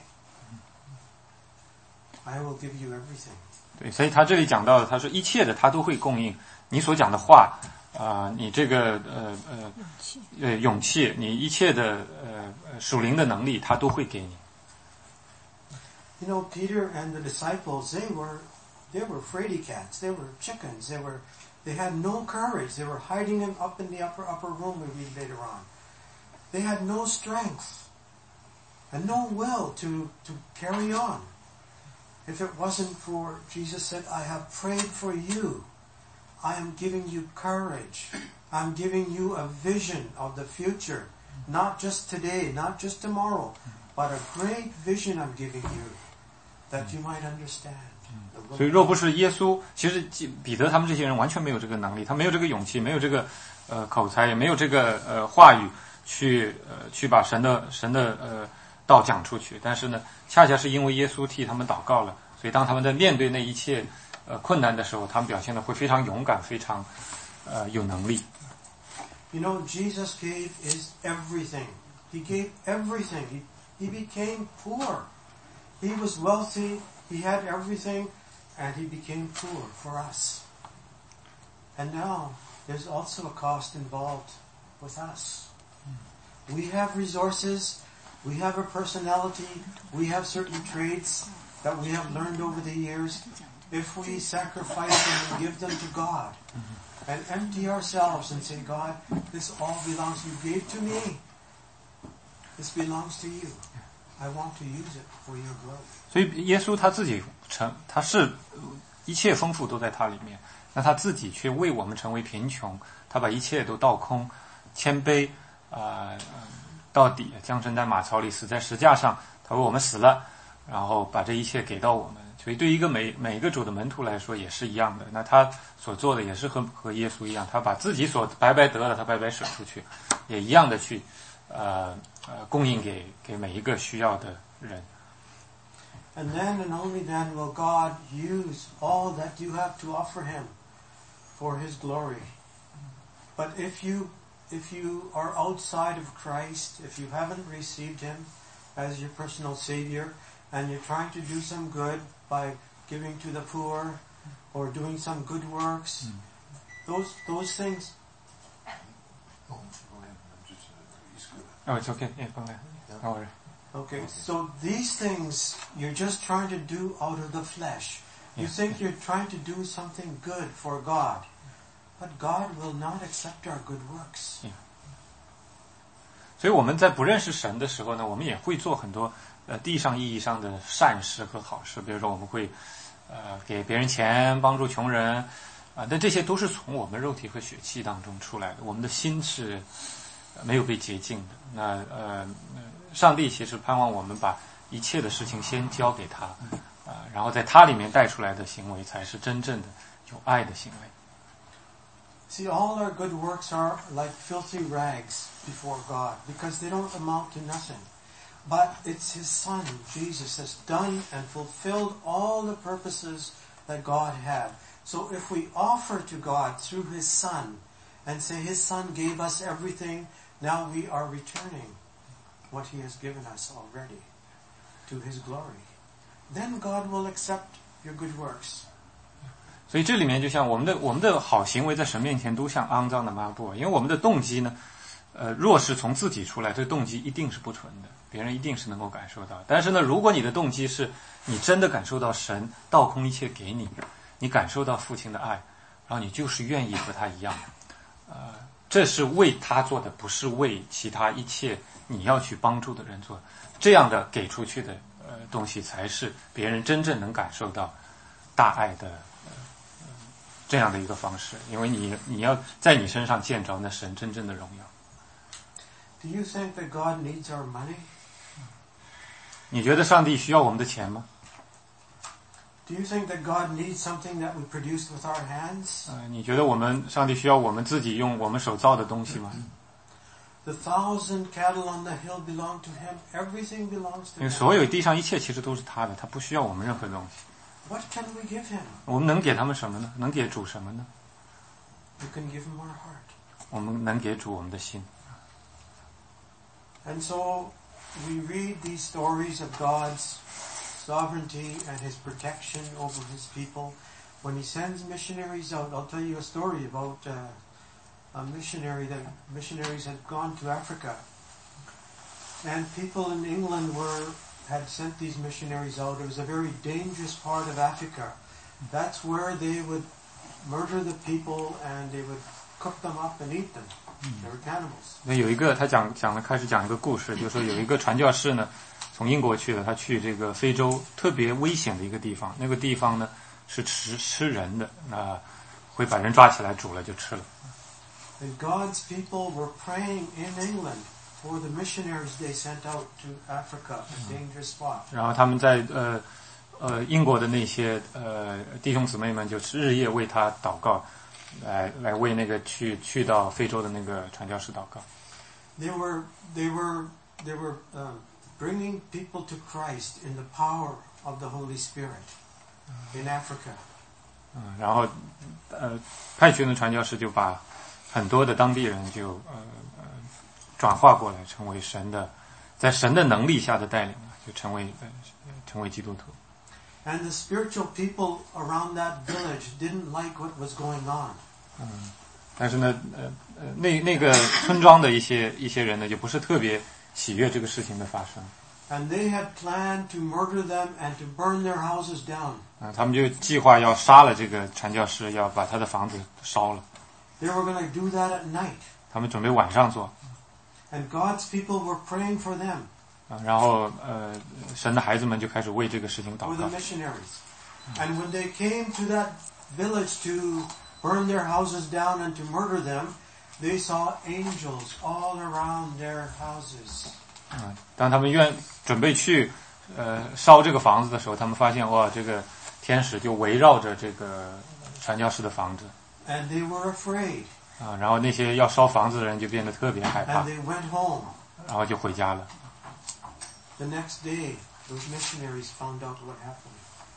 I will give you everything. 对，所以他这里讲到，他说一切的他都会供应。你所讲的话，啊、呃，你这个呃呃呃勇气，你一切的呃属灵的能力，他都会给你。 You know, Peter and the disciples, they were they were fraidy cats. They were chickens. They were they had no courage. They were hiding them up in the upper upper room we read later on. They had no strength and no will to to carry on. If it wasn't for Jesus said, I have prayed for you. I am giving you courage. I'm giving you a vision of the future. Not just today, not just tomorrow, but a great vision I'm giving you that you might understand. 所以若不是耶稣，其实彼得他们这些人完全没有这个能力，他没有这个勇气，没有这个呃口才，也没有这个呃话语去呃去把神的神的呃道讲出去。但是呢，恰恰是因为耶稣替他们祷告了，所以当他们在面对那一切呃困难的时候，他们表现的会非常勇敢，非常呃有能力。 You know, Jesus gave his everything. He gave everything. He, he became poor. He was wealthy. He had everything, and he became poor for us. And now, there's also a cost involved with us. We have resources. We have a personality. We have certain traits that we have learned over the years. If we sacrifice them and give them to God, and empty ourselves and say, God, this all belongs, you gave to me. This belongs to you. I want to use it for your glory. 所以耶稣他自己成，他是一切丰富都在他里面，那他自己却为我们成为贫穷，他把一切都倒空，谦卑啊、呃，到底降生在马槽里，死在石架上，他为我们死了，然后把这一切给到我们。所以对一个每每一个主的门徒来说也是一样的，那他所做的也是和和耶稣一样，他把自己所白白得了，他白白舍出去，也一样的去呃呃供应给给每一个需要的人。 And then and only then will God use all that you have to offer him for his glory. But if you if you are outside of Christ, if you haven't received him as your personal Savior, and you're trying to do some good by giving to the poor or doing some good works, mm. those those things. Oh, it's okay. Yeah, go ahead. No worry. Okay, so these things you're just trying to do out of the flesh. You yeah. think you're trying to do something good for God, but God will not accept our good works. Yeah. 所以我们在不认识神的时候呢，我们也会做很多呃地上意义上的善事和好事，比如说我们会呃给别人钱，帮助穷人啊、呃，但这些都是从我们肉体和血气当中出来的，我们的心是没有被洁净的。那呃，上帝其实盼望我们把一切的事情先交给他，啊、呃，然后在他里面带出来的行为才是真正的有爱的行为。 See, all our good works are like filthy rags before God because they don't amount to nothing. But it's his son, Jesus, has done and fulfilled all the purposes that God had. So if we offer to God through his son and say his son gave us everything, now we are returning what he has given us already to his glory. Then God will accept your good works. 所以这里面就像我们的我们的好行为在神面前都像肮脏的抹布，因为我们的动机呢，呃，若是从自己出来，这个动机一定是不纯的，别人一定是能够感受到。但是呢，如果你的动机是你真的感受到神倒空一切给你，你感受到父亲的爱，然后你就是愿意和他一样，呃，这是为他做的，不是为其他一切你要去帮助的人做。这样的给出去的呃东西，才是别人真正能感受到大爱的。这样的一个方式，因为你你要在你身上见着那神真正的荣耀。 Do you think that God needs our money? 你觉得上帝需要我们的钱吗？ Do you think that God needs something that we produce with our hands? 呃，你觉得我们上帝需要我们自己用我们手造的东西吗？ The thousand cattle on the hill belong to him. Everything belongs to 因为 him. 所有地上一切其实都是他的，他不需要我们任何东西。 What can we give him? 我们能给他们什么呢？能给主什么呢？ We can give him our heart. 我们能给主我们的心。 And so we read these stories of God's sovereignty and his protection over his people. When he sends missionaries out, I'll tell you a story about uh, a missionary that missionaries had gone to Africa. And people in England were had sent these missionaries out. It was a very dangerous part of Africa. That's where they would murder the people and they would cook them up and eat them. They were cannibals. 那有一个他讲讲了开始讲一个故事，就是说有一个传教士呢，从英国去的，他去这个非洲特别危险的一个地方，那个地方呢是吃吃人的，那会把人抓起来煮了就吃了。 And God's people were praying in England for the missionaries they sent out to Africa, a dangerous spot. 然后他们在呃呃英国的那些呃弟兄姊妹们就是日夜为他祷告，来来为那个去去到非洲的那个传教士祷告。 They were they were they were um, bringing people to Christ in the power of the Holy Spirit in Africa. 嗯，然后呃派去的传教士就把很多的当地人就呃呃转化过来，成为神的，在神的能力下的带领，就成为呃成为基督徒。 And the spiritual people around that village didn't like what was going on. 嗯，但是呢，呃呃，那那个村庄的一些一些人呢，就不是特别喜悦这个事情的发生。 And they had planned to murder them and to burn their houses down. 啊，他们就计划要杀了这个传教士，要把他的房子烧了。 They were going to do that at night. 他们准备晚上做。 And God's people were praying for them. 啊，然后呃，神的孩子们就开始为这个事情祷 For 告。 the missionaries. And when they came to that village to burn their houses down and to murder them, they saw angels all around their houses. 嗯，当他们愿准备去呃烧这个房子的时候，他们发现哇，这个天使就围绕着这个传教士的房子。 And they were afraid. 啊，然后那些要烧房子的人就变得特别害怕。 And they went home. 然后就回家了。 The next day, those missionaries found out what happened.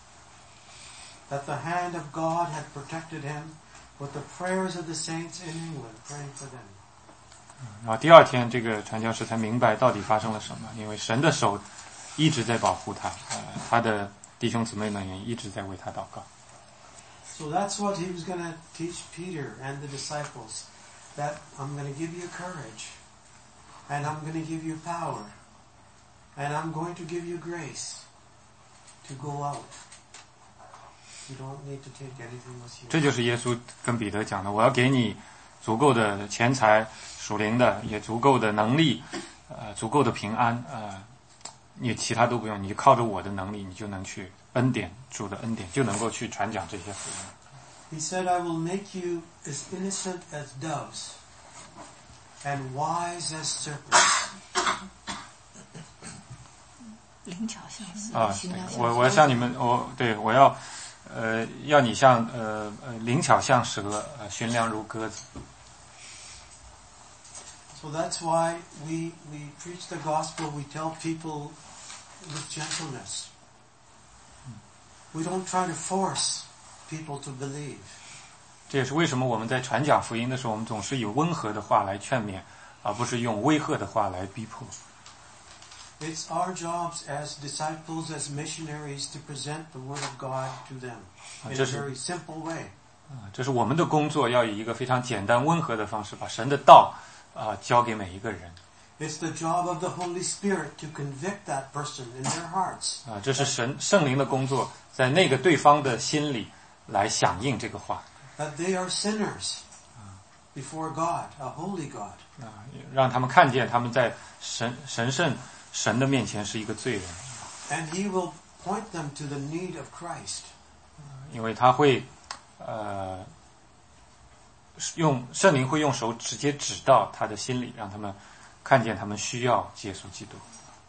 That the hand of God had protected him with the prayers of the saints in England, praying for them. 然后第二天，这个传教士才明白到底发生了什么，因为神的手一直在保护他，呃，他的弟兄姊妹们也一直在为他祷告。 So that's what he was going to teach Peter and the disciples, that I'm going to give you courage, and I'm going to give you power, and I'm going to give you grace to go out. You don't need to take anything with you. 这就是耶稣跟彼得讲的，我要给你足够的钱财，属灵的，也足够的能力，呃，足够的平安，呃，你其他都不用，你就靠着我的能力，你就能去恩典，主的恩典，就能够去传讲这些福音。 He said, I will make you as innocent as doves and wise as serpents. 灵巧像是啊，我我要向你们，我对我要，呃，要你像呃呃灵巧像蛇，呃，驯良如鸽子。 So So that's why we we preach the gospel. We tell people with gentleness. We don't try to force people to believe. 这也是为什么我们在传讲福音的时候，我们总是以温和的话来劝勉，而不是用威吓的话来逼迫。 It's our jobs as disciples, as missionaries, to present the Word of God to them in a very simple way. 这是我们的工作，要以一个非常简单温和的方式，把神的道啊交给每一个人。 It's the job of the Holy Spirit to convict that person in their hearts. 啊，这是神圣灵的工作，在那个对方的心里来响应这个话。 That they are sinners before God, a holy God. 啊，让他们看见他们在神神圣神的面前是一个罪人。 And He will point them to the need of Christ. 因为他会呃用圣灵会用手直接指到他的心里，让他们看见他们需要耶稣基督。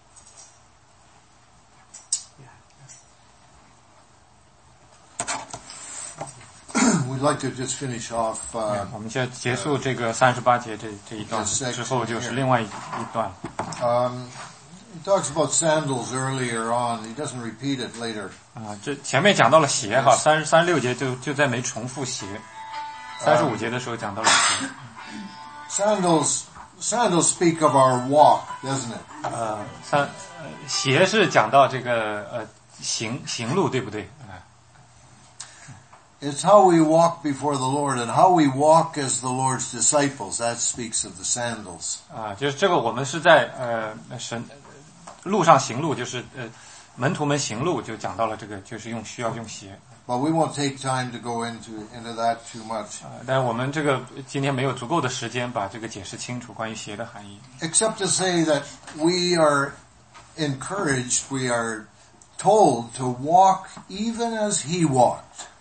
We'd like to just finish off. Uh, 我们现在结束这个三十八节这这一段之后，就是另外一一段。 Um, he talks about sandals earlier on. He doesn't repeat it later. 啊，这前面讲到了鞋哈，三十三十六节就就再没重复鞋。三十五节的时候讲到了鞋。 Sandals, sandals speak of our walk, doesn't it? 呃，三呃鞋是讲到这个呃行行路，对不对？ It's how we walk before the Lord and how we walk as the Lord's disciples. That speaks of the sandals. 啊，就是这个我们是在呃神路上行路，就是呃门徒们行路，就讲到了这个，就是用需要用鞋。 But we won't take time to go into into that too much. 啊，但是我们这个今天没有足够的时间把这个解释清楚关于鞋的含义。 Except to say that we are encouraged, we are told to walk even as He walked.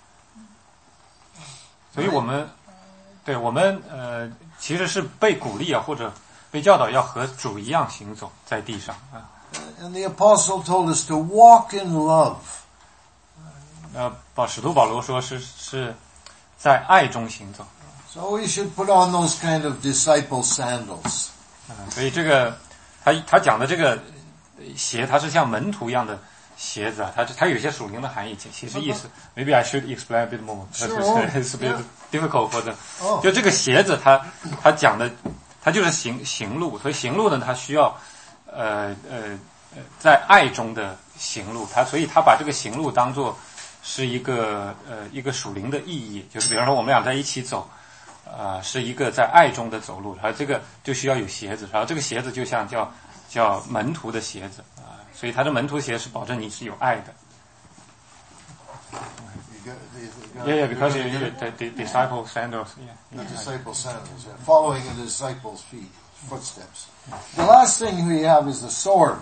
所以我们，对我们呃，其实是被鼓励啊，或者被教导要和主一样行走在地上啊。 And the apostle told us to walk in love. 呃，保使徒保罗说是是在爱中行走。 So we should put on those kind of disciple sandals. 啊，所以这个他他讲的这个鞋，它是像门徒一样的。 鞋子啊，它它有一些属灵的含义，其实意思 ，maybe I should explain a bit more. It's a bit difficult for the. 就这个鞋子，它它讲的，它就是行行路，所以行路呢，它需要呃呃呃在爱中的行路，它所以它把这个行路当做是一个呃一个属灵的意义，就是比方说我们俩在一起走，啊、呃，是一个在爱中的走路，然后这个就需要有鞋子，然后这个鞋子就像叫叫门徒的鞋子。 所以他的门徒鞋是保证你是有爱的。Yeah, yeah, because you, you, the, the disciple sandals. Yeah, the disciple sandals, yeah, following in the disciples' feet, footsteps. The last thing we have is the sword.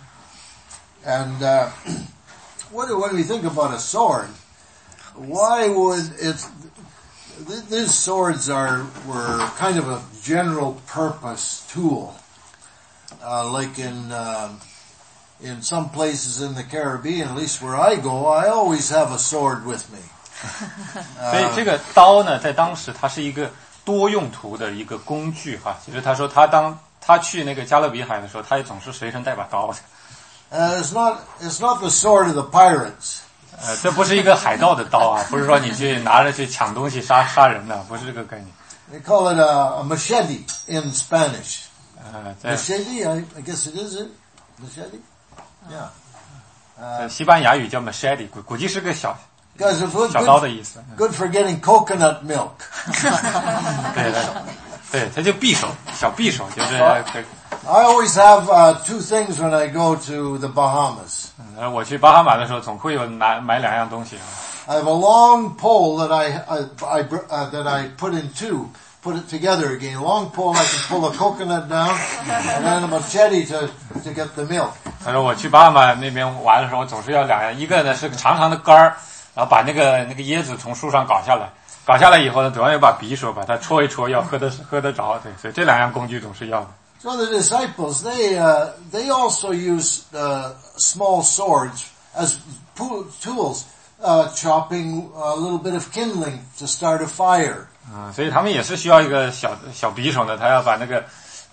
And uh, what do, when we think about a sword, why would it? Th- these swords are were kind of a general purpose tool, uh, like in. Um, In some places in the Caribbean, at least where I go, I always have a sword with me. 所以这个刀呢，在当时它是一个多用途的一个工具哈。其实他说他当他去那个加勒比海的时候，他也总是随身带把刀的。 Uh, it's not it's not the sword of the pirates. 呃，这不是一个海盗的刀啊，不是说你去拿着去抢东西杀杀人的，不是这个概念。 They call it a, a machete in Spanish. 呃， machete, I, I guess it is it machete. Yeah. 在西班牙语叫 machete， 估估计是个小小 good, 刀的意思。 Good for getting coconut milk. 对对对，它就匕首，小匕首就是。 I always have uh, two things when I go to the Bahamas. 嗯，我去巴哈马的时候，总会有拿买两样东西。 I have a long pole that I I, I uh, that I put in two. Put it together again. Long pole, I can pull a coconut down, and then a machete to to get the milk. 他说我去巴哈马那边玩的时候，总是要两样，一个呢是个长长的杆儿，然后把那个那个椰子从树上搞下来，搞下来以后呢，总要有把匕首把它戳一戳，要喝得喝得着。对，所以这两样工具总是要的。 So the disciples, they uh, they also use uh, small swords as tools, uh, chopping a little bit of kindling to start a fire. 啊、嗯，所以他们也是需要一个小小匕首呢，他要把那个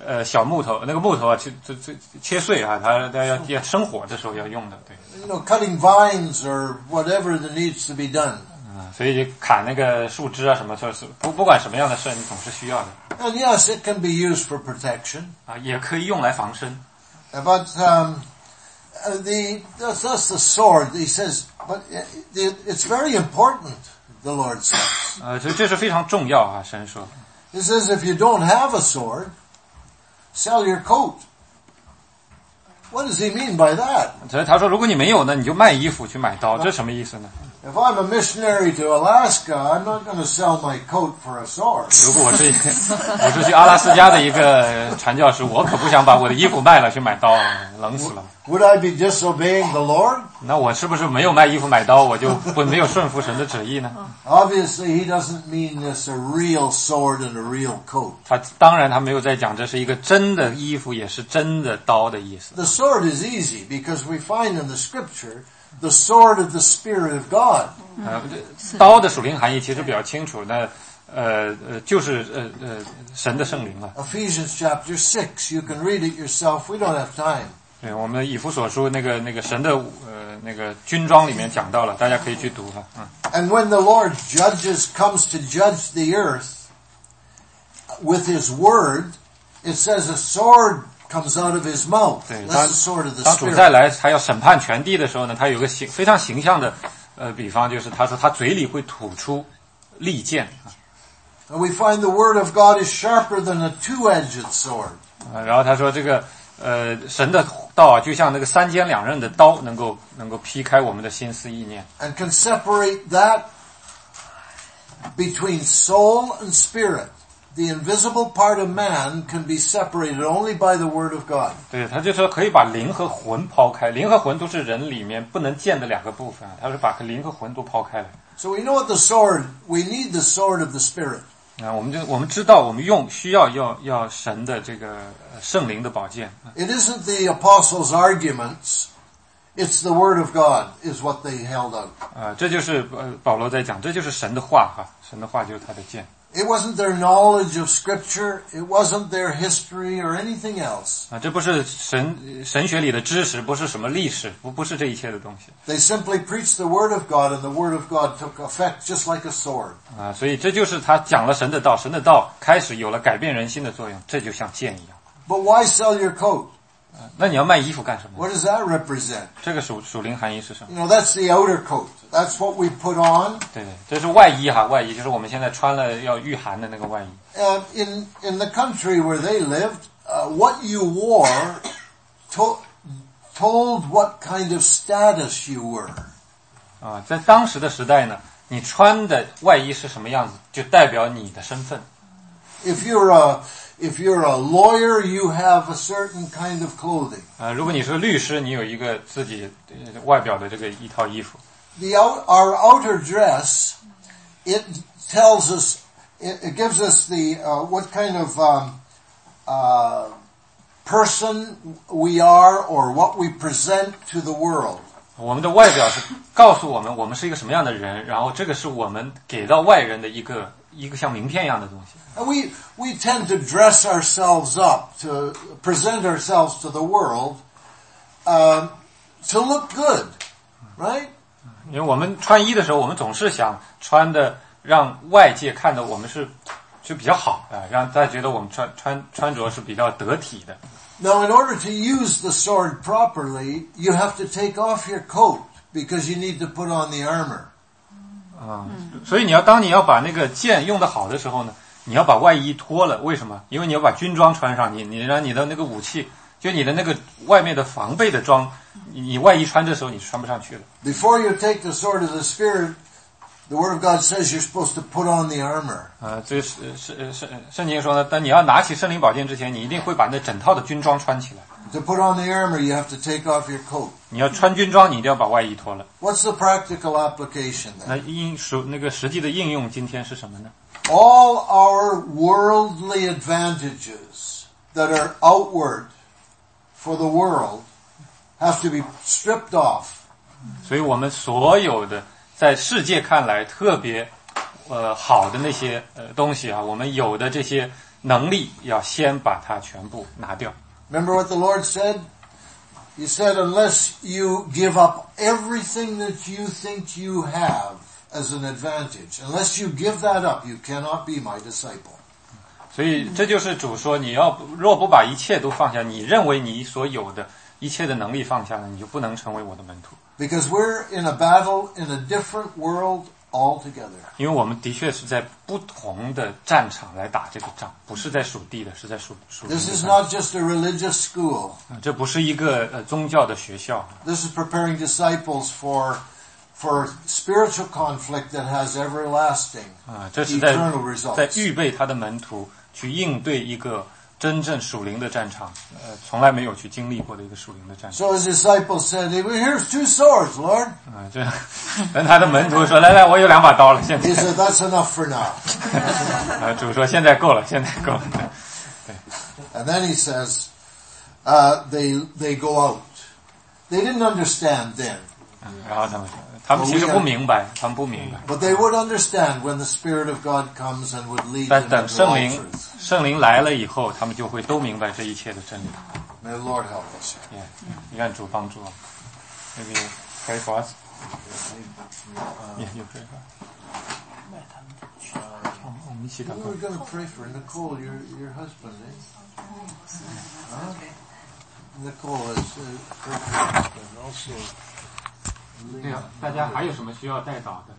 呃小木头，那个木头啊，切这这切碎啊，它它要要生火的时候要用的，对。 You know, cutting vines or whatever that needs to be done. 啊，所以砍那个树枝啊什么，就是不不管什么样的事，你总是需要的。 And yes, it can be used for protection. 啊，也可以用来防身。 But um, the that's, that's the sword. He says, but it, it's very important. The Lord says. 呃，这这是非常重要啊，神说。 He says, if you don't have a sword, sell your coat. What does he mean by that? 他说，如果你没有呢，你就卖衣服去买刀，这什么意思呢？ If I'm a missionary to Alaska, I'm not going to sell my coat for a sword. 如果我是我是去阿拉斯加的一个传教士，我可不想把我的衣服卖了去买刀，冷死了。 Would I be disobeying the Lord? 那我是不是没有卖衣服买刀，我就不没有顺服神的旨意呢？ Obviously, he doesn't mean this a real sword and a real coat. 他当然他没有在讲这是一个真的衣服，也是真的刀的意思。 The sword is easy because we find in the scripture the sword of the Spirit of God. 呃，刀的属灵含义其实比较清楚，那呃呃就是呃呃神的圣灵了。 Ephesians chapter six, you can read it yourself. We don't have time. 对，我们以弗所书那个那个神的呃那个军装里面讲到了，大家可以去读哈。嗯。 And when the Lord judges comes to judge the earth with His word, it says a sword comes out of His mouth. That's the sword of the Spirit. 当主再来，他要审判全地的时候呢，他有个形非常形象的呃比方，就是他说他嘴里会吐出利剑。 And we find the word of God is sharper than a two-edged sword. 啊，然后他说这个呃神的道啊，就像那个三尖两刃的刀，能够能够劈开我们的心思意念。 And can separate that between soul and spirit. The invisible part of man can be separated only by the word of God. 对，他就说可以把灵和魂抛开，灵和魂都是人里面不能见的两个部分，他说把灵和魂都抛开了。 So we know what the sword, we need the sword of the Spirit. 啊，我们就我们知道，我们用需要要要神的这个圣灵的宝剑。 It isn't the apostles' arguments. It's the word of God is what they held out. 啊，这就是呃保罗在讲，这就是神的话哈，神的话就是他的剑。 It wasn't their knowledge of Scripture. It wasn't their history or anything else. 啊，这不是神神学里的知识，不是什么历史，不不是这一切的东西。 They simply preached the word of God, and the word of God took effect just like a sword. 啊，所以这就是他讲了神的道，神的道开始有了改变人心的作用，这就像剑一样。 But why sell your coat? 啊，那你要卖衣服干什么？ What does that represent? 这个属属灵含义是什么？ You know, that's the outer coat. That's what we put on. 对对，这是外衣哈，外衣就是我们现在穿了要御寒的那个外衣。 Uh, in in the country where they lived, uh, what you wore to, told what kind of status you were. 啊，在当时的时代呢，你穿的外衣是什么样子，就代表你的身份。 If you're a if you're a lawyer, you have a certain kind of clothing. 啊，如果你是个律师，你有一个自己外表的这个一套衣服。 The out, our outer dress, it tells us, it, it gives us the uh, what kind of um, uh, person we are or what we present to the world. 我们的外表是告诉我们我们是一个什么样的人，然后这个是我们给到外人的一个一个像名片一样的东西。 And we we tend to dress ourselves up to present ourselves to the world um, to look good, right? 因为我们穿衣的时候，我们总是想穿的让外界看到我们是就比较好啊，让大家觉得我们穿穿穿着是比较得体的。 Now, in order to use the sword properly, you have to take off your coat because you need to put on the armor. 啊，所以你要当你要把那个剑用得好的时候呢，你要把外衣脱了。为什么？因为你要把军装穿上，你你让你的那个武器，就你的那个外面的防备的装，你你外衣穿的时候你是穿不上去的。 Before you take the sword of the Spirit, the Word of God says you're supposed to put on the armor. 啊，这是是是圣经说呢，当你要拿起圣灵宝剑之前，你一定会把那整套的军装穿起来。 To put on the armor, you have to take off your coat. 你要穿军装，你一定要把外衣脱了。 What's the practical application 那 then? 应属那个实际的应用，今天是什么呢？ All our worldly advantages that are outward for the world have to be stripped off. 所以我们所有的在世界看来特别呃好的那些呃东西啊，我们有的这些能力，要先把它全部拿掉。 Remember what the Lord said? He said, unless you give up everything that you think you have as an advantage, unless you give that up, you cannot be my disciple. 所以这就是主说，你要若不把一切都放下，你认为你所有的一切的能力放下了，你就不能成为我的门徒。 Because we're in a battle in a different world altogether. 因为我们的确是在不同的战场来打这个仗，不是在属地的，是在属属灵的 This 战 is 场。 not just a religious school. 这不是一个呃宗教的学校。 This is preparing disciples for for spiritual conflict that has everlasting 啊，这是在 eternal 在 results. 预备他的门徒去应对一个真正属灵的战场，呃，从来没有去经历过的一个属灵的战场。 So his disciples said, "Here's two swords, Lord." 啊，这跟他的门徒说：“来来，我有两把刀了，现在。” He said, "That's enough for now." 啊，主说：“现在够了，现在够了。” And then he says, uh, they they go out. They didn't understand then, 然后他们说，他们其实不明白，他们不明白。 but they would understand when the Spirit of God comes and would lead 但 them 等 into 圣 all 灵 truth. 圣灵来了以后，他们就会都明白这一切的真理。 May the Lord help us. Yeah，你看主帮助我。Maybe pray for us. Yeah, you pray for us. 我们一起祷 We 告 were。going to pray for Nicole, your your husband, eh? Huh? Nicole is uh, pray for your husband also. 对呀，大家还有什么需要代祷的？